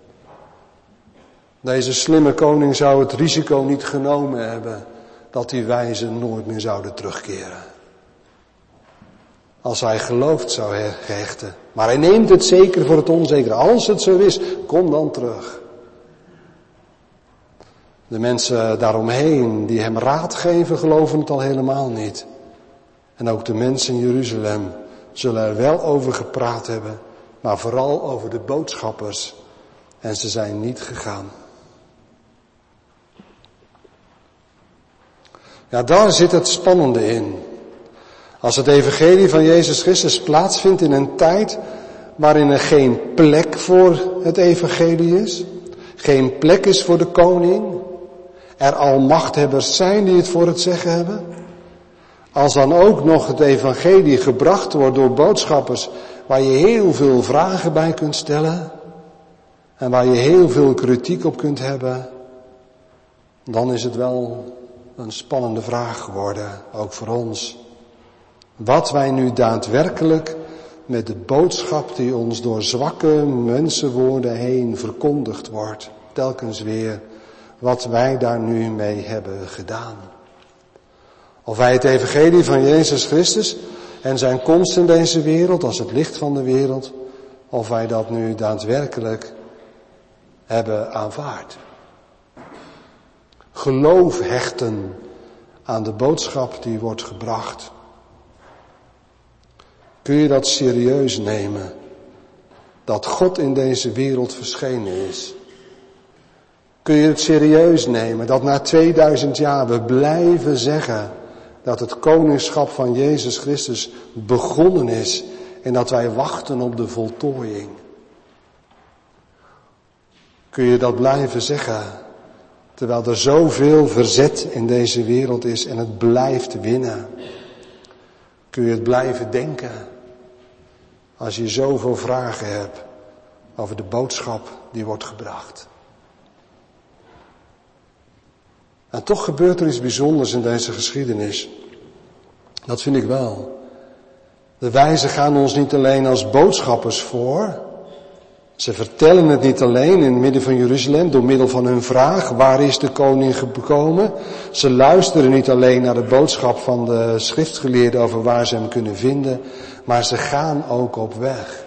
Deze slimme koning zou het risico niet genomen hebben dat die wijzen nooit meer zouden terugkeren. Als hij geloofd zou hechten. Maar hij neemt het zeker voor het onzekere. Als het zo is, kom dan terug. De mensen daaromheen die hem raad geven, geloven het al helemaal niet. En ook de mensen in Jeruzalem zullen er wel over gepraat hebben, maar vooral over de boodschappers. En ze zijn niet gegaan. Ja, daar zit het spannende in. Als het evangelie van Jezus Christus plaatsvindt in een tijd waarin er geen plek voor het evangelie is, geen plek is voor de koning, er al machthebbers zijn die het voor het zeggen hebben, als dan ook nog het evangelie gebracht wordt door boodschappers waar je heel veel vragen bij kunt stellen en waar je heel veel kritiek op kunt hebben, dan is het wel een spannende vraag geworden, ook voor ons. Wat wij nu daadwerkelijk met de boodschap die ons door zwakke mensenwoorden heen verkondigd wordt, telkens weer, wat wij daar nu mee hebben gedaan. Of wij het evangelie van Jezus Christus en zijn komst in deze wereld als het licht van de wereld, of wij dat nu daadwerkelijk hebben aanvaard. Geloof hechten aan de boodschap die wordt gebracht. Kun je dat serieus nemen? Dat God in deze wereld verschenen is. Kun je het serieus nemen dat na tweeduizend jaar we blijven zeggen dat het koningschap van Jezus Christus begonnen is en dat wij wachten op de voltooiing? Kun je dat blijven zeggen terwijl er zoveel verzet in deze wereld is en het blijft winnen? Kun je het blijven denken als je zoveel vragen hebt over de boodschap die wordt gebracht? En toch gebeurt er iets bijzonders in deze geschiedenis. Dat vind ik wel. De wijzen gaan ons niet alleen als boodschappers voor. Ze vertellen het niet alleen in het midden van Jeruzalem door middel van hun vraag, waar is de koning gekomen? Ze luisteren niet alleen naar de boodschap van de schriftgeleerden over waar ze hem kunnen vinden, maar ze gaan ook op weg.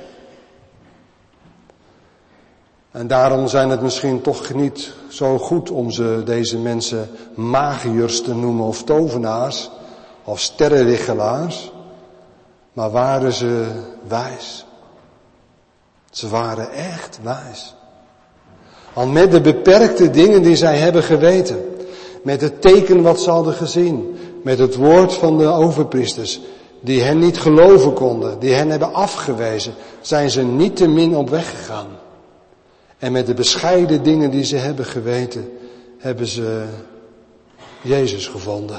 En daarom zijn het misschien toch niet zo goed om ze, deze mensen, magiërs te noemen of tovenaars of sterrenwichelaars, maar waren ze wijs. Ze waren echt wijs. Al met de beperkte dingen die zij hebben geweten, met het teken wat ze hadden gezien, met het woord van de overpriesters, die hen niet geloven konden, die hen hebben afgewezen, zijn ze niettemin op weg gegaan. En met de bescheiden dingen die ze hebben geweten, hebben ze Jezus gevonden.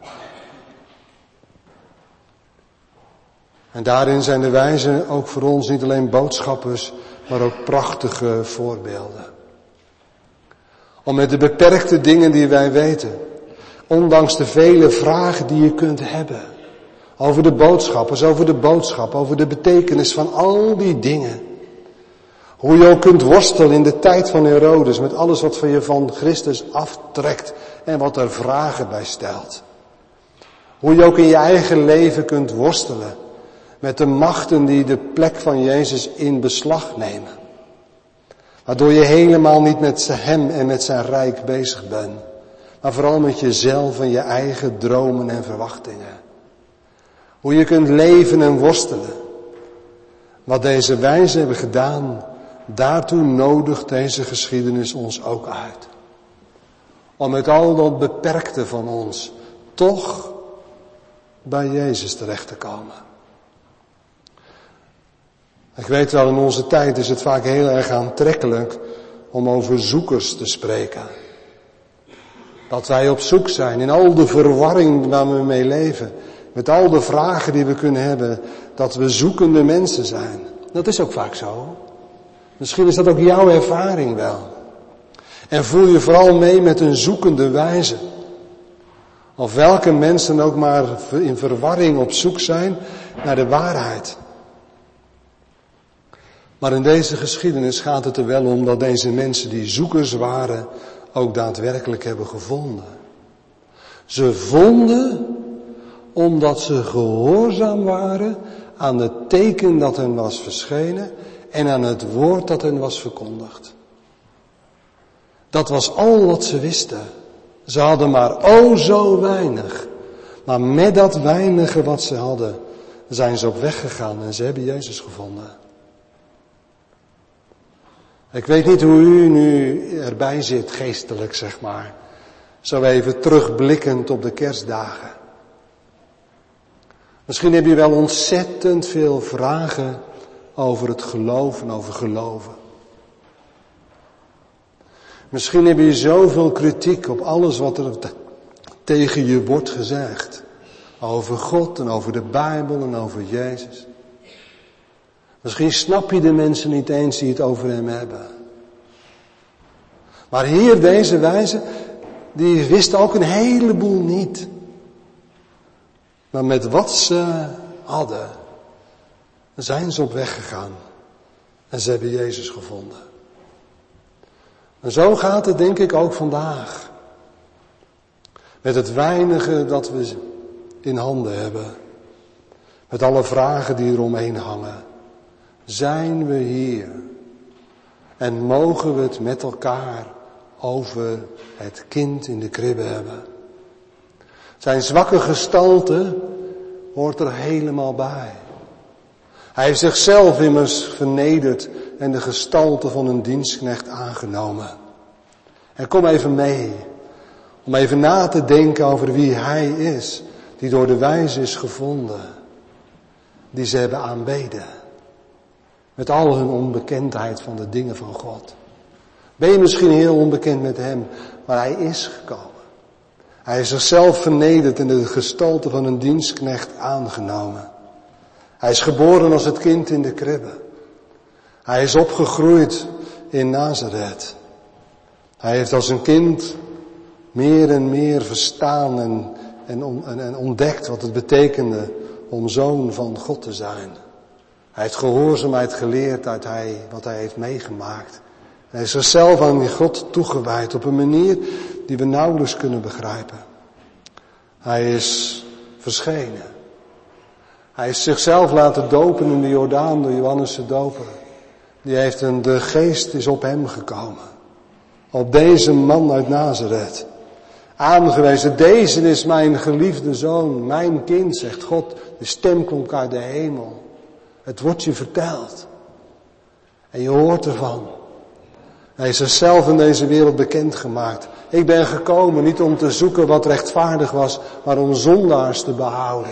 En daarin zijn de wijzen ook voor ons niet alleen boodschappers, maar ook prachtige voorbeelden. Om met de beperkte dingen die wij weten, ondanks de vele vragen die je kunt hebben, over de boodschappers, over de boodschap, over de betekenis van al die dingen. Hoe je ook kunt worstelen in de tijd van Herodes met alles wat van je van Christus aftrekt en wat er vragen bij stelt. Hoe je ook in je eigen leven kunt worstelen met de machten die de plek van Jezus in beslag nemen. Waardoor je helemaal niet met hem en met zijn rijk bezig bent. Maar vooral met jezelf en je eigen dromen en verwachtingen. Hoe je kunt leven en worstelen. Wat deze wijzen hebben gedaan, daartoe nodigt deze geschiedenis ons ook uit. Om met al dat beperkte van ons toch bij Jezus terecht te komen. Ik weet wel, in onze tijd is het vaak heel erg aantrekkelijk om over zoekers te spreken. Dat wij op zoek zijn in al de verwarring waar we mee leven. Met al de vragen die we kunnen hebben. Dat we zoekende mensen zijn. Dat is ook vaak zo. Misschien is dat ook jouw ervaring wel. En voel je vooral mee met een zoekende wijze. Of welke mensen ook maar in verwarring op zoek zijn naar de waarheid. Maar in deze geschiedenis gaat het er wel om dat deze mensen die zoekers waren ook daadwerkelijk hebben gevonden. Ze vonden omdat ze gehoorzaam waren aan het teken dat hen was verschenen en aan het woord dat hen was verkondigd. Dat was al wat ze wisten. Ze hadden maar o zo weinig. Maar met dat weinige wat ze hadden zijn ze op weg gegaan en ze hebben Jezus gevonden. Ik weet niet hoe u nu erbij zit, geestelijk zeg maar. Zo even terugblikkend op de kerstdagen. Misschien heb je wel ontzettend veel vragen over het geloof en over geloven. Misschien heb je zoveel kritiek op alles wat er tegen je wordt gezegd. Over God en over de Bijbel en over Jezus. Misschien snap je de mensen niet eens die het over hem hebben. Maar hier deze wijzen, die wisten ook een heleboel niet. Maar met wat ze hadden, zijn ze op weg gegaan. En ze hebben Jezus gevonden. En zo gaat het denk ik ook vandaag. Met het weinige dat we in handen hebben. Met alle vragen die eromheen hangen. Zijn we hier. En mogen we het met elkaar over het kind in de kribbe hebben. Zijn zwakke gestalte hoort er helemaal bij. Hij heeft zichzelf immers vernederd en de gestalte van een dienstknecht aangenomen. En kom even mee, om even na te denken over wie hij is, die door de wijze is gevonden, die ze hebben aanbeden. Met al hun onbekendheid van de dingen van God. Ben je misschien heel onbekend met hem, maar hij is gekomen. Hij is zichzelf vernederd en de gestalte van een dienstknecht aangenomen. Hij is geboren als het kind in de kribbe. Hij is opgegroeid in Nazareth. Hij heeft als een kind meer en meer verstaan en, en, en ontdekt wat het betekende om zoon van God te zijn. Hij heeft gehoorzaamheid geleerd uit hij, wat hij heeft meegemaakt. Hij is zichzelf aan die God toegewijd op een manier die we nauwelijks kunnen begrijpen. Hij is verschenen. Hij heeft zichzelf laten dopen in de Jordaan door Johannes de Doper. Die heeft een, de geest is op hem gekomen. Op deze man uit Nazareth. Aangewezen, deze is mijn geliefde zoon, mijn kind, zegt God. De stem klonk uit de hemel. Het wordt je verteld. En je hoort ervan. Hij is zichzelf in deze wereld bekendgemaakt. Ik ben gekomen niet om te zoeken wat rechtvaardig was, maar om zondaars te behouden.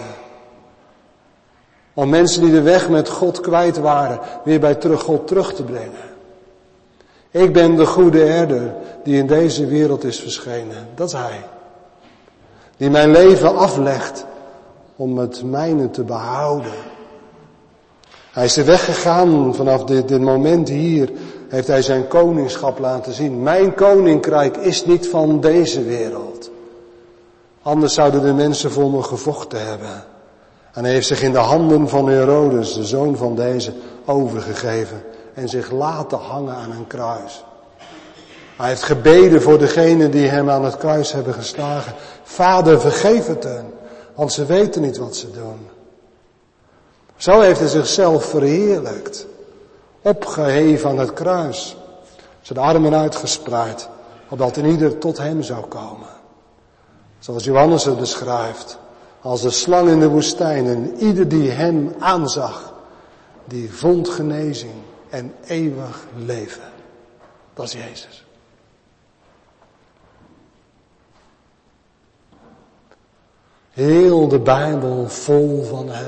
Om mensen die de weg met God kwijt waren, weer bij terug God terug te brengen. Ik ben de goede herder die in deze wereld is verschenen. Dat is hij. Die mijn leven aflegt om het mijne te behouden. Hij is er weggegaan vanaf dit, dit moment hier. Heeft hij zijn koningschap laten zien. Mijn koninkrijk is niet van deze wereld. Anders zouden de mensen voor me gevochten hebben. En hij heeft zich in de handen van Herodes, de zoon van deze, overgegeven. En zich laten hangen aan een kruis. Hij heeft gebeden voor degenen die hem aan het kruis hebben geslagen. Vader, vergeef het hen, want ze weten niet wat ze doen. Zo heeft hij zichzelf verheerlijkt. Opgeheven aan het kruis. Zijn armen uitgespreid, opdat een ieder tot hem zou komen. Zoals Johannes het beschrijft. Als de slang in de woestijn en ieder die hem aanzag, die vond genezing en eeuwig leven. Dat is Jezus. Heel de Bijbel vol van hem.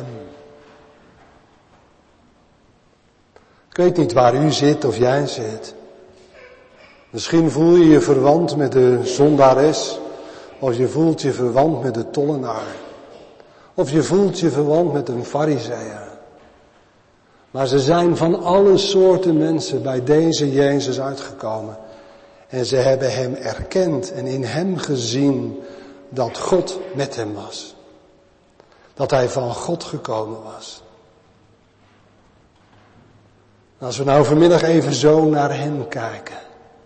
Ik weet niet waar u zit of jij zit. Misschien voel je je verwant met de zondares. Of je voelt je verwant met de tollenaar. Of je voelt je verwant met een farizeeër. Maar ze zijn van alle soorten mensen bij deze Jezus uitgekomen. En ze hebben hem erkend en in hem gezien dat God met hem was. Dat hij van God gekomen was. Als we nou vanmiddag even zo naar hem kijken.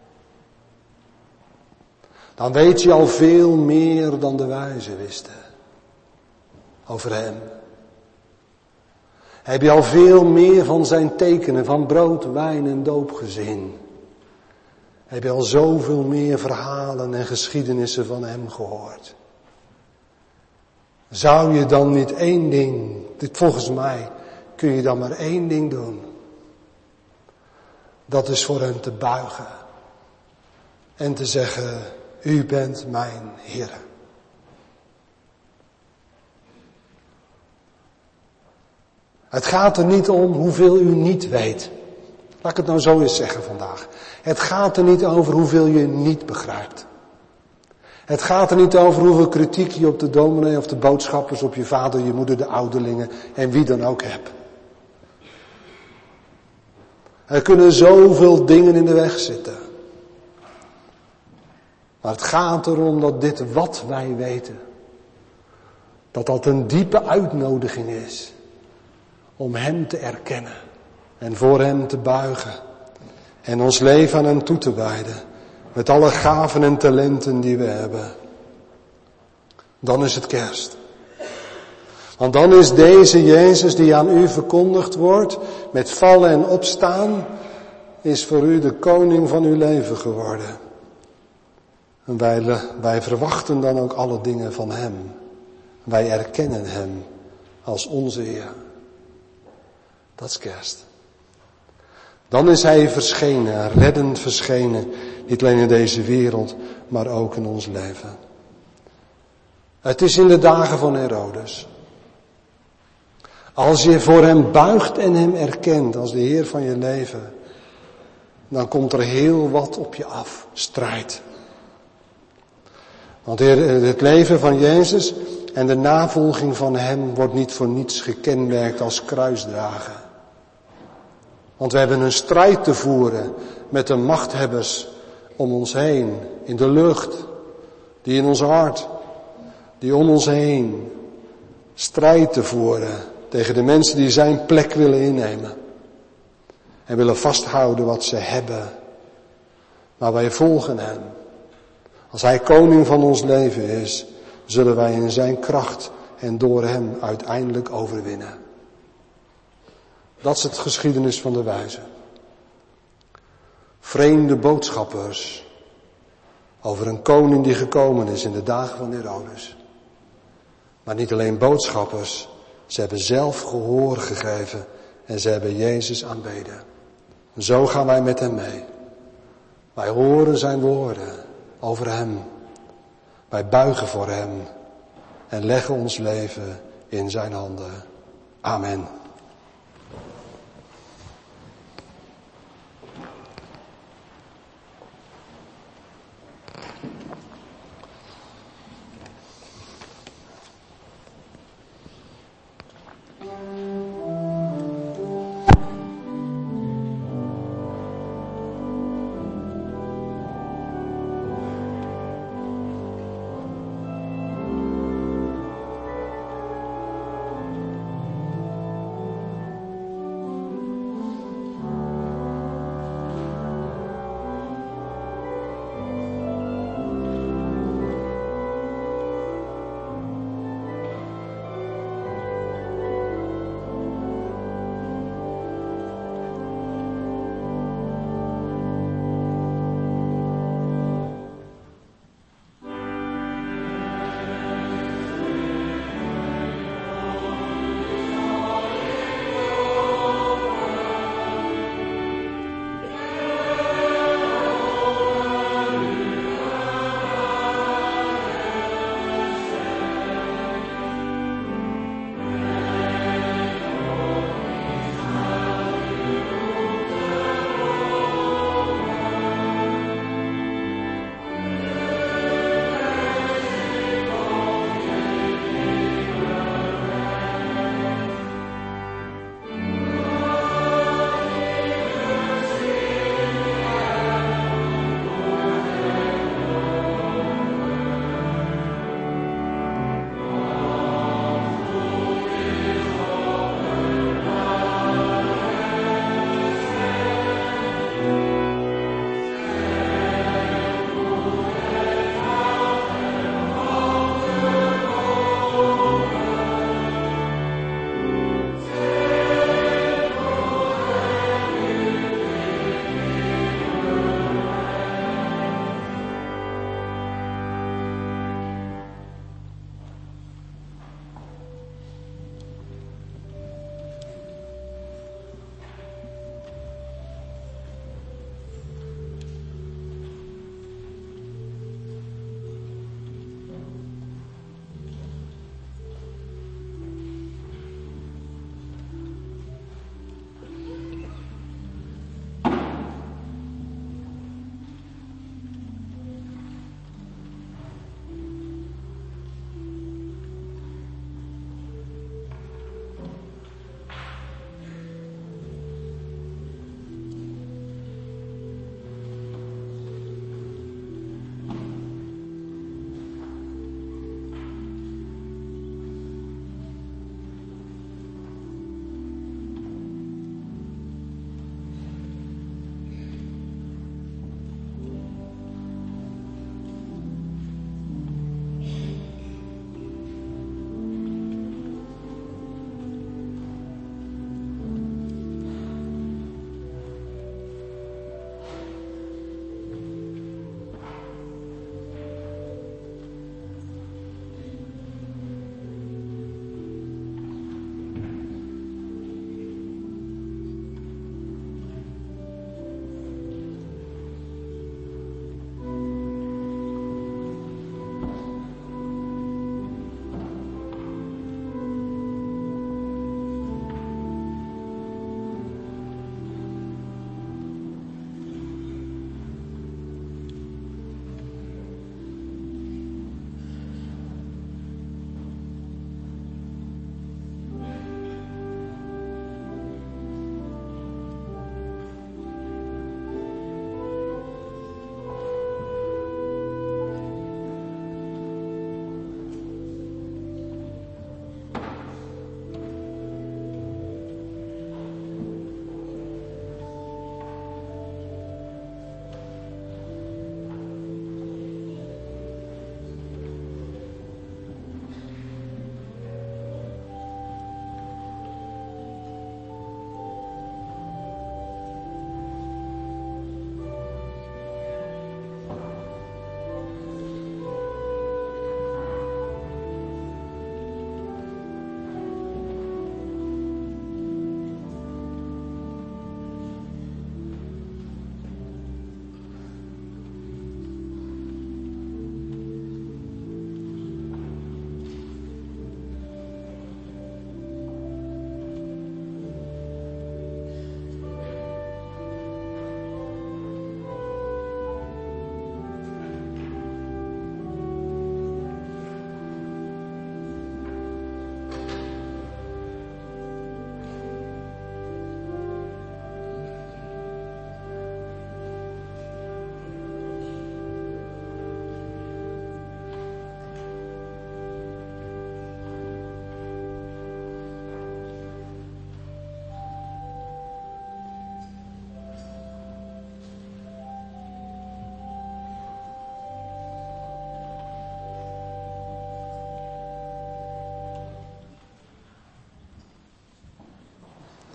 Dan weet je al veel meer dan de wijzen wisten. Over hem. Heb je al veel meer van zijn tekenen van brood, wijn en doop gezien. Heb je al zoveel meer verhalen en geschiedenissen van hem gehoord. Zou je dan niet één ding, dit volgens mij, kun je dan maar één ding doen. Dat is voor hem te buigen. En te zeggen, u bent mijn Heer. Het gaat er niet om hoeveel u niet weet. Laat ik het nou zo eens zeggen vandaag. Het gaat er niet over hoeveel je niet begrijpt. Het gaat er niet over hoeveel kritiek je op de dominee of de boodschappers, op je vader, je moeder, de ouderlingen en wie dan ook hebt. Er kunnen zoveel dingen in de weg zitten. Maar het gaat erom dat dit wat wij weten, dat dat een diepe uitnodiging is om hem te erkennen en voor hem te buigen en ons leven aan hem toe te wijden met alle gaven en talenten die we hebben. Dan is het kerst. Want dan is deze Jezus die aan u verkondigd wordt, met vallen en opstaan, is voor u de koning van uw leven geworden. En wij, wij verwachten dan ook alle dingen van hem. Wij erkennen hem als onze Heer. Dat is kerst. Dan is hij verschenen, reddend verschenen, niet alleen in deze wereld, maar ook in ons leven. Het is in de dagen van Herodes. Als je voor hem buigt en hem erkent als de Heer van je leven, dan komt er heel wat op je af, strijd. Want het leven van Jezus en de navolging van hem wordt niet voor niets gekenmerkt als kruisdragen. Want we hebben een strijd te voeren met de machthebbers om ons heen, in de lucht, die in ons hart, die om ons heen. Strijd te voeren tegen de mensen die zijn plek willen innemen. En willen vasthouden wat ze hebben. Maar wij volgen hem. Als hij koning van ons leven is, zullen wij in zijn kracht en door hem uiteindelijk overwinnen. Dat is het geschiedenis van de wijzen. Vreemde boodschappers over een koning die gekomen is in de dagen van Herodes. Maar niet alleen boodschappers, ze hebben zelf gehoor gegeven en ze hebben Jezus aanbeden. Zo gaan wij met hem mee. Wij horen zijn woorden over hem. Wij buigen voor hem en leggen ons leven in zijn handen. Amen.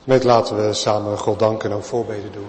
Met laten we samen God danken en ook voorbeden doen.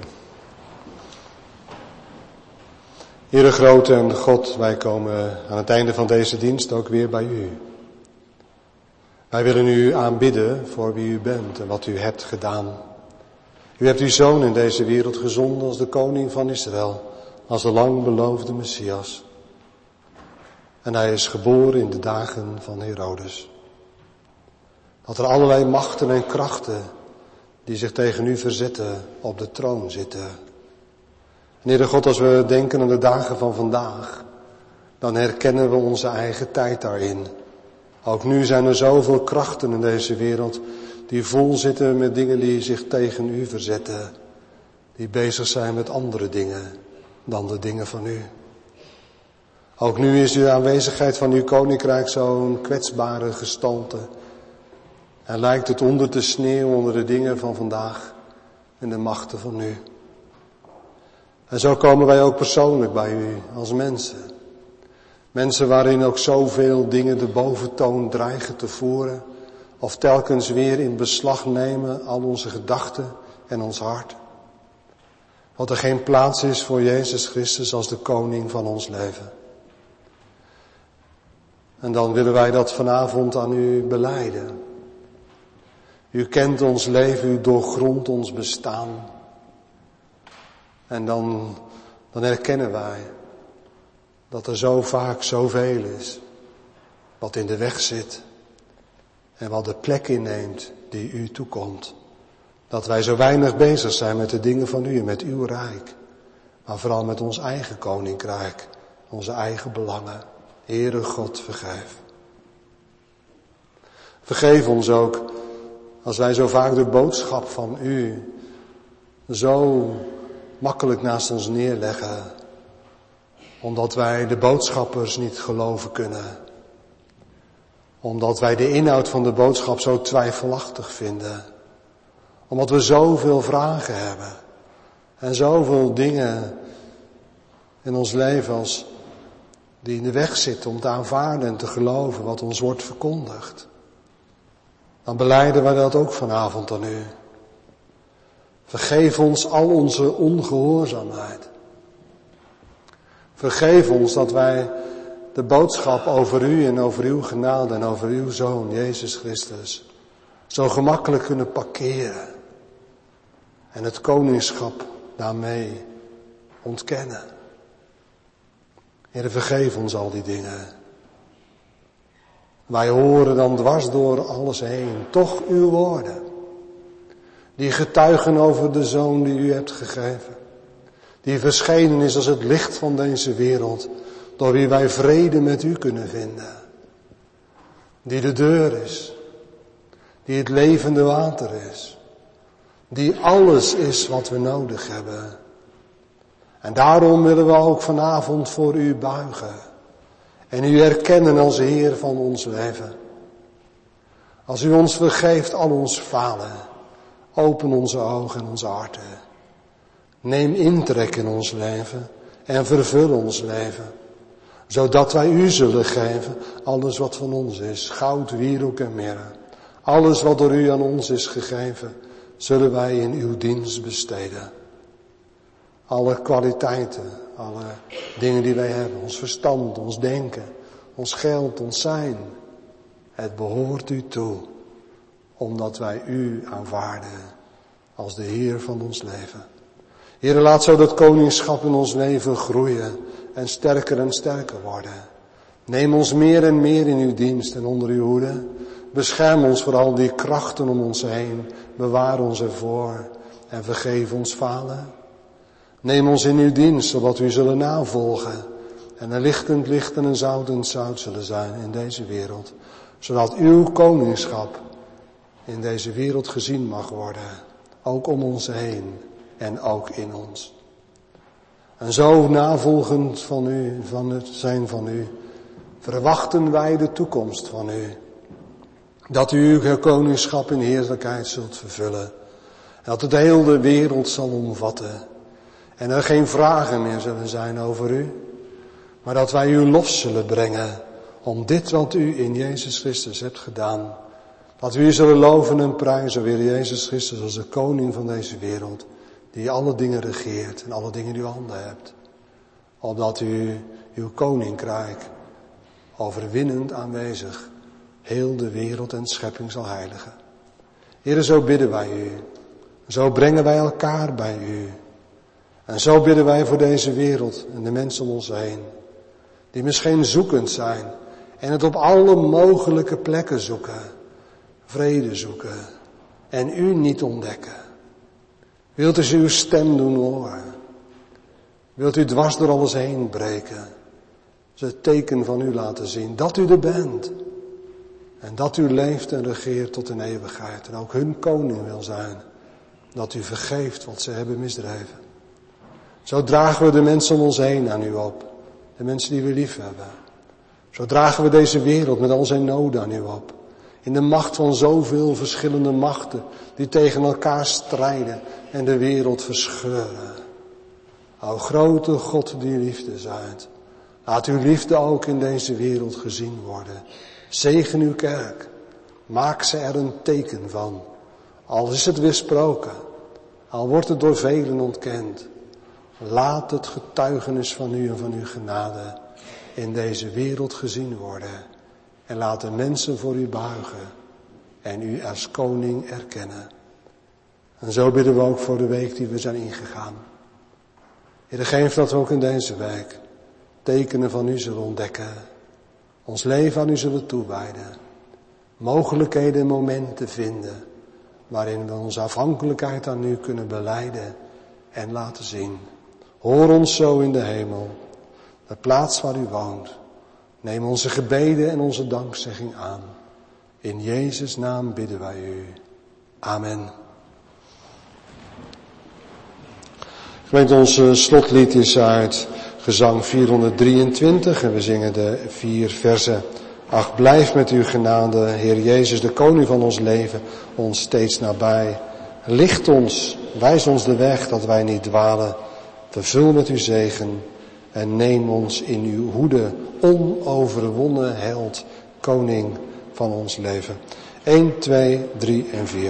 Heere grote en God, wij komen aan het einde van deze dienst ook weer bij u. Wij willen u aanbidden voor wie u bent en wat u hebt gedaan. U hebt uw zoon in deze wereld gezonden als de koning van Israël, als de lang beloofde Messias. En hij is geboren in de dagen van Herodes. Dat er allerlei machten en krachten die zich tegen u verzetten op de troon zitten. En Heere God, als we denken aan de dagen van vandaag, dan herkennen we onze eigen tijd daarin. Ook nu zijn er zoveel krachten in deze wereld die vol zitten met dingen die zich tegen u verzetten. Die bezig zijn met andere dingen dan de dingen van u. Ook nu is de aanwezigheid van uw koninkrijk zo'n kwetsbare gestalte. En lijkt het onder te sneeuwen onder de dingen van vandaag en de machten van u. En zo komen wij ook persoonlijk bij u als mensen. Mensen waarin ook zoveel dingen de boventoon dreigen te voeren. Of telkens weer in beslag nemen al onze gedachten en ons hart. Dat er geen plaats is voor Jezus Christus als de koning van ons leven. En dan willen wij dat vanavond aan u belijden. U kent ons leven, u doorgrondt ons bestaan. En dan, dan herkennen wij dat er zo vaak zoveel is wat in de weg zit en wat de plek inneemt die u toekomt. Dat wij zo weinig bezig zijn met de dingen van u en met uw rijk, maar vooral met ons eigen koninkrijk, onze eigen belangen. Heere God, vergeef. Vergeef ons ook als wij zo vaak de boodschap van u zo makkelijk naast ons neerleggen, omdat wij de boodschappers niet geloven kunnen. Omdat wij de inhoud van de boodschap zo twijfelachtig vinden. Omdat we zoveel vragen hebben. En zoveel dingen in ons leven als die in de weg zitten om te aanvaarden en te geloven wat ons wordt verkondigd. Dan belijden wij dat ook vanavond aan u. Vergeef ons al onze ongehoorzaamheid. Vergeef ons dat wij de boodschap over u en over uw genade en over uw Zoon, Jezus Christus, zo gemakkelijk kunnen parkeren. En het koningschap daarmee ontkennen. Heere, vergeef ons al die dingen. Wij horen dan dwars door alles heen toch uw woorden. Die getuigen over de Zoon die u hebt gegeven. Die verschenen is als het licht van deze wereld. Door wie wij vrede met u kunnen vinden. Die de deur is. Die het levende water is. Die alles is wat we nodig hebben. En daarom willen we ook vanavond voor u buigen. En u erkennen als Heer van ons leven. Als u ons vergeeft al ons falen. Open onze ogen en onze harten. Neem intrek in ons leven. En vervul ons leven. Zodat wij u zullen geven. Alles wat van ons is. Goud, wierook en mirre. Alles wat door u aan ons is gegeven. Zullen wij in uw dienst besteden. Alle kwaliteiten, alle dingen die wij hebben, ons verstand, ons denken, ons geld, ons zijn. Het behoort u toe, omdat wij u aanvaarden als de Heer van ons leven. Heere, laat zo dat koningschap in ons leven groeien en sterker en sterker worden. Neem ons meer en meer in uw dienst en onder uw hoede. Bescherm ons voor al die krachten om ons heen. Bewaar ons ervoor en vergeef ons falen. Neem ons in uw dienst, zodat we u zullen navolgen. En een lichtend licht en een zoutend zout zullen zijn in deze wereld. Zodat uw koningschap in deze wereld gezien mag worden. Ook om ons heen en ook in ons. En zo navolgend van u, van het zijn van u, verwachten wij de toekomst van u. Dat u uw koningschap in heerlijkheid zult vervullen. En dat het de hele wereld zal omvatten. En er geen vragen meer zullen zijn over u. Maar dat wij uw lof zullen brengen om dit wat u in Jezus Christus hebt gedaan. Dat we u zullen loven en prijzen, Heer Jezus Christus, als de koning van deze wereld. Die alle dingen regeert en alle dingen in uw handen hebt. Opdat u uw koninkrijk overwinnend aanwezig heel de wereld en schepping zal heiligen. Heer, zo bidden wij u. Zo brengen wij elkaar bij u. En zo bidden wij voor deze wereld en de mensen om ons heen. Die misschien zoekend zijn en het op alle mogelijke plekken zoeken. Vrede zoeken en u niet ontdekken. Wilt u uw stem doen horen? Wilt u dwars door alles heen breken? Ze het teken van u laten zien dat u er bent. En dat u leeft en regeert tot in eeuwigheid. En ook hun koning wil zijn. Dat u vergeeft wat ze hebben misdreven. Zo dragen we de mensen om ons heen aan u op. De mensen die we lief hebben. Zo dragen we deze wereld met al zijn noden aan u op. In de macht van zoveel verschillende machten die tegen elkaar strijden en de wereld verscheuren. O grote God die liefde zijt. Laat uw liefde ook in deze wereld gezien worden. Zegen uw kerk. Maak ze er een teken van. Al is het weersproken. Al wordt het door velen ontkend. Laat het getuigenis van u en van uw genade in deze wereld gezien worden. En laat de mensen voor u buigen. En u als koning erkennen. En zo bidden we ook voor de week die we zijn ingegaan. Heer, geef dat we ook in deze week tekenen van u zullen ontdekken. Ons leven aan u zullen toewijden. Mogelijkheden en momenten vinden. Waarin we onze afhankelijkheid aan u kunnen belijden en laten zien. Hoor ons zo in de hemel. De plaats waar u woont. Neem onze gebeden en onze dankzegging aan. In Jezus' naam bidden wij u. Amen. Gemeente, ons slotlied is uit gezang vierhonderddrieëntwintig en we zingen de vier versen. Ach, blijf met uw genade, Heer Jezus, de koning van ons leven, ons steeds nabij. Licht ons, wijs ons de weg dat wij niet dwalen. Vervul met uw zegen en neem ons in uw hoede, onoverwonnen held, koning van ons leven. één, twee, drie en vier.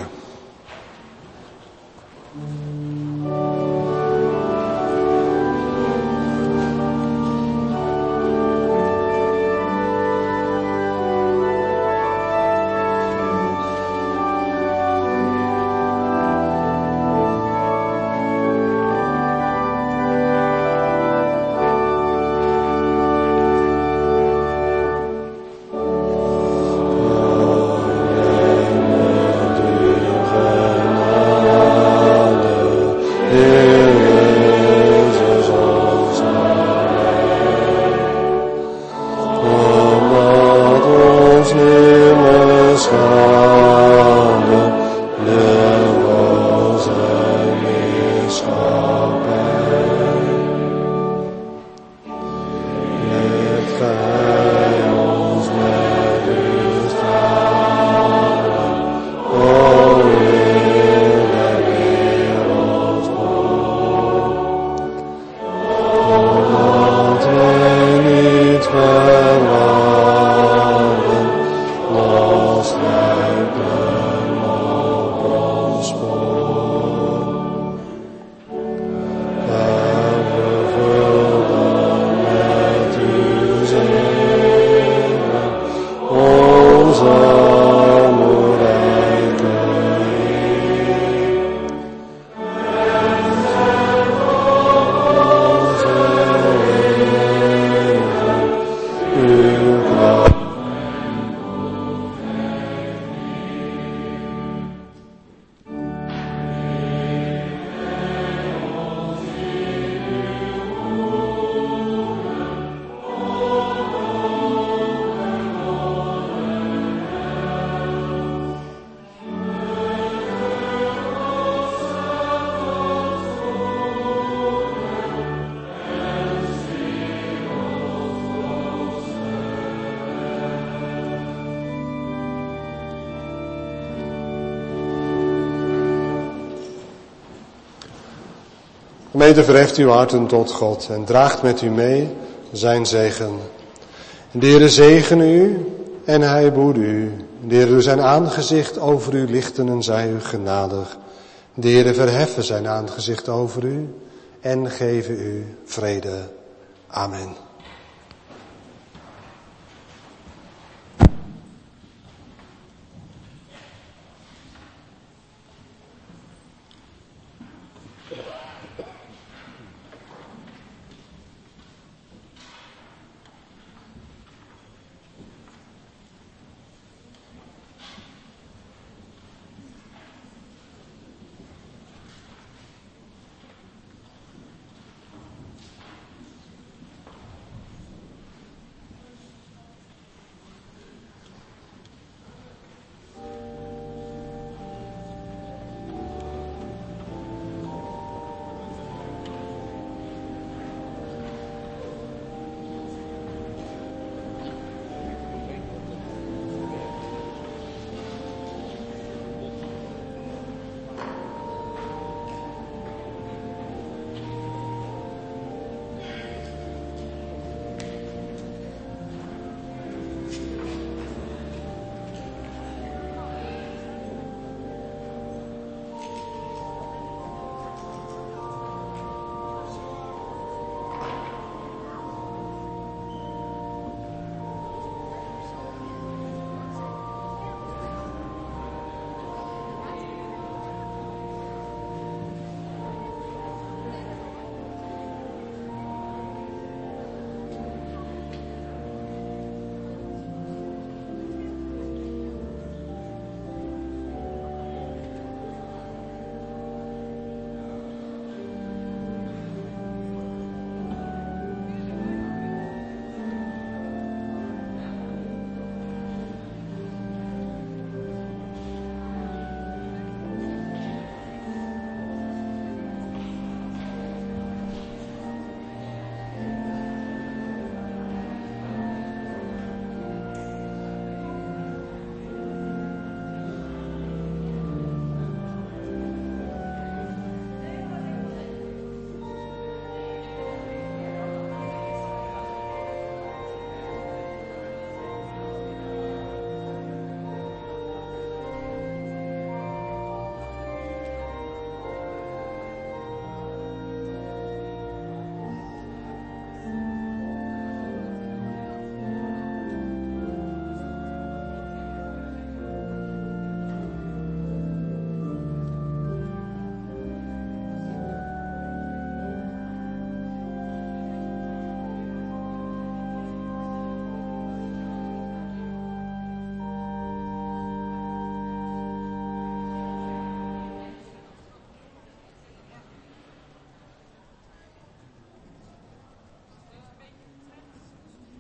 Gemeente, verheft uw harten tot God en draagt met u mee zijn zegen. De Heere zegene u en hij behoede u. De Heer doe zijn aangezicht over u lichten en zij u genadig. De Heer verheffen zijn aangezicht over u en geven u vrede. Amen.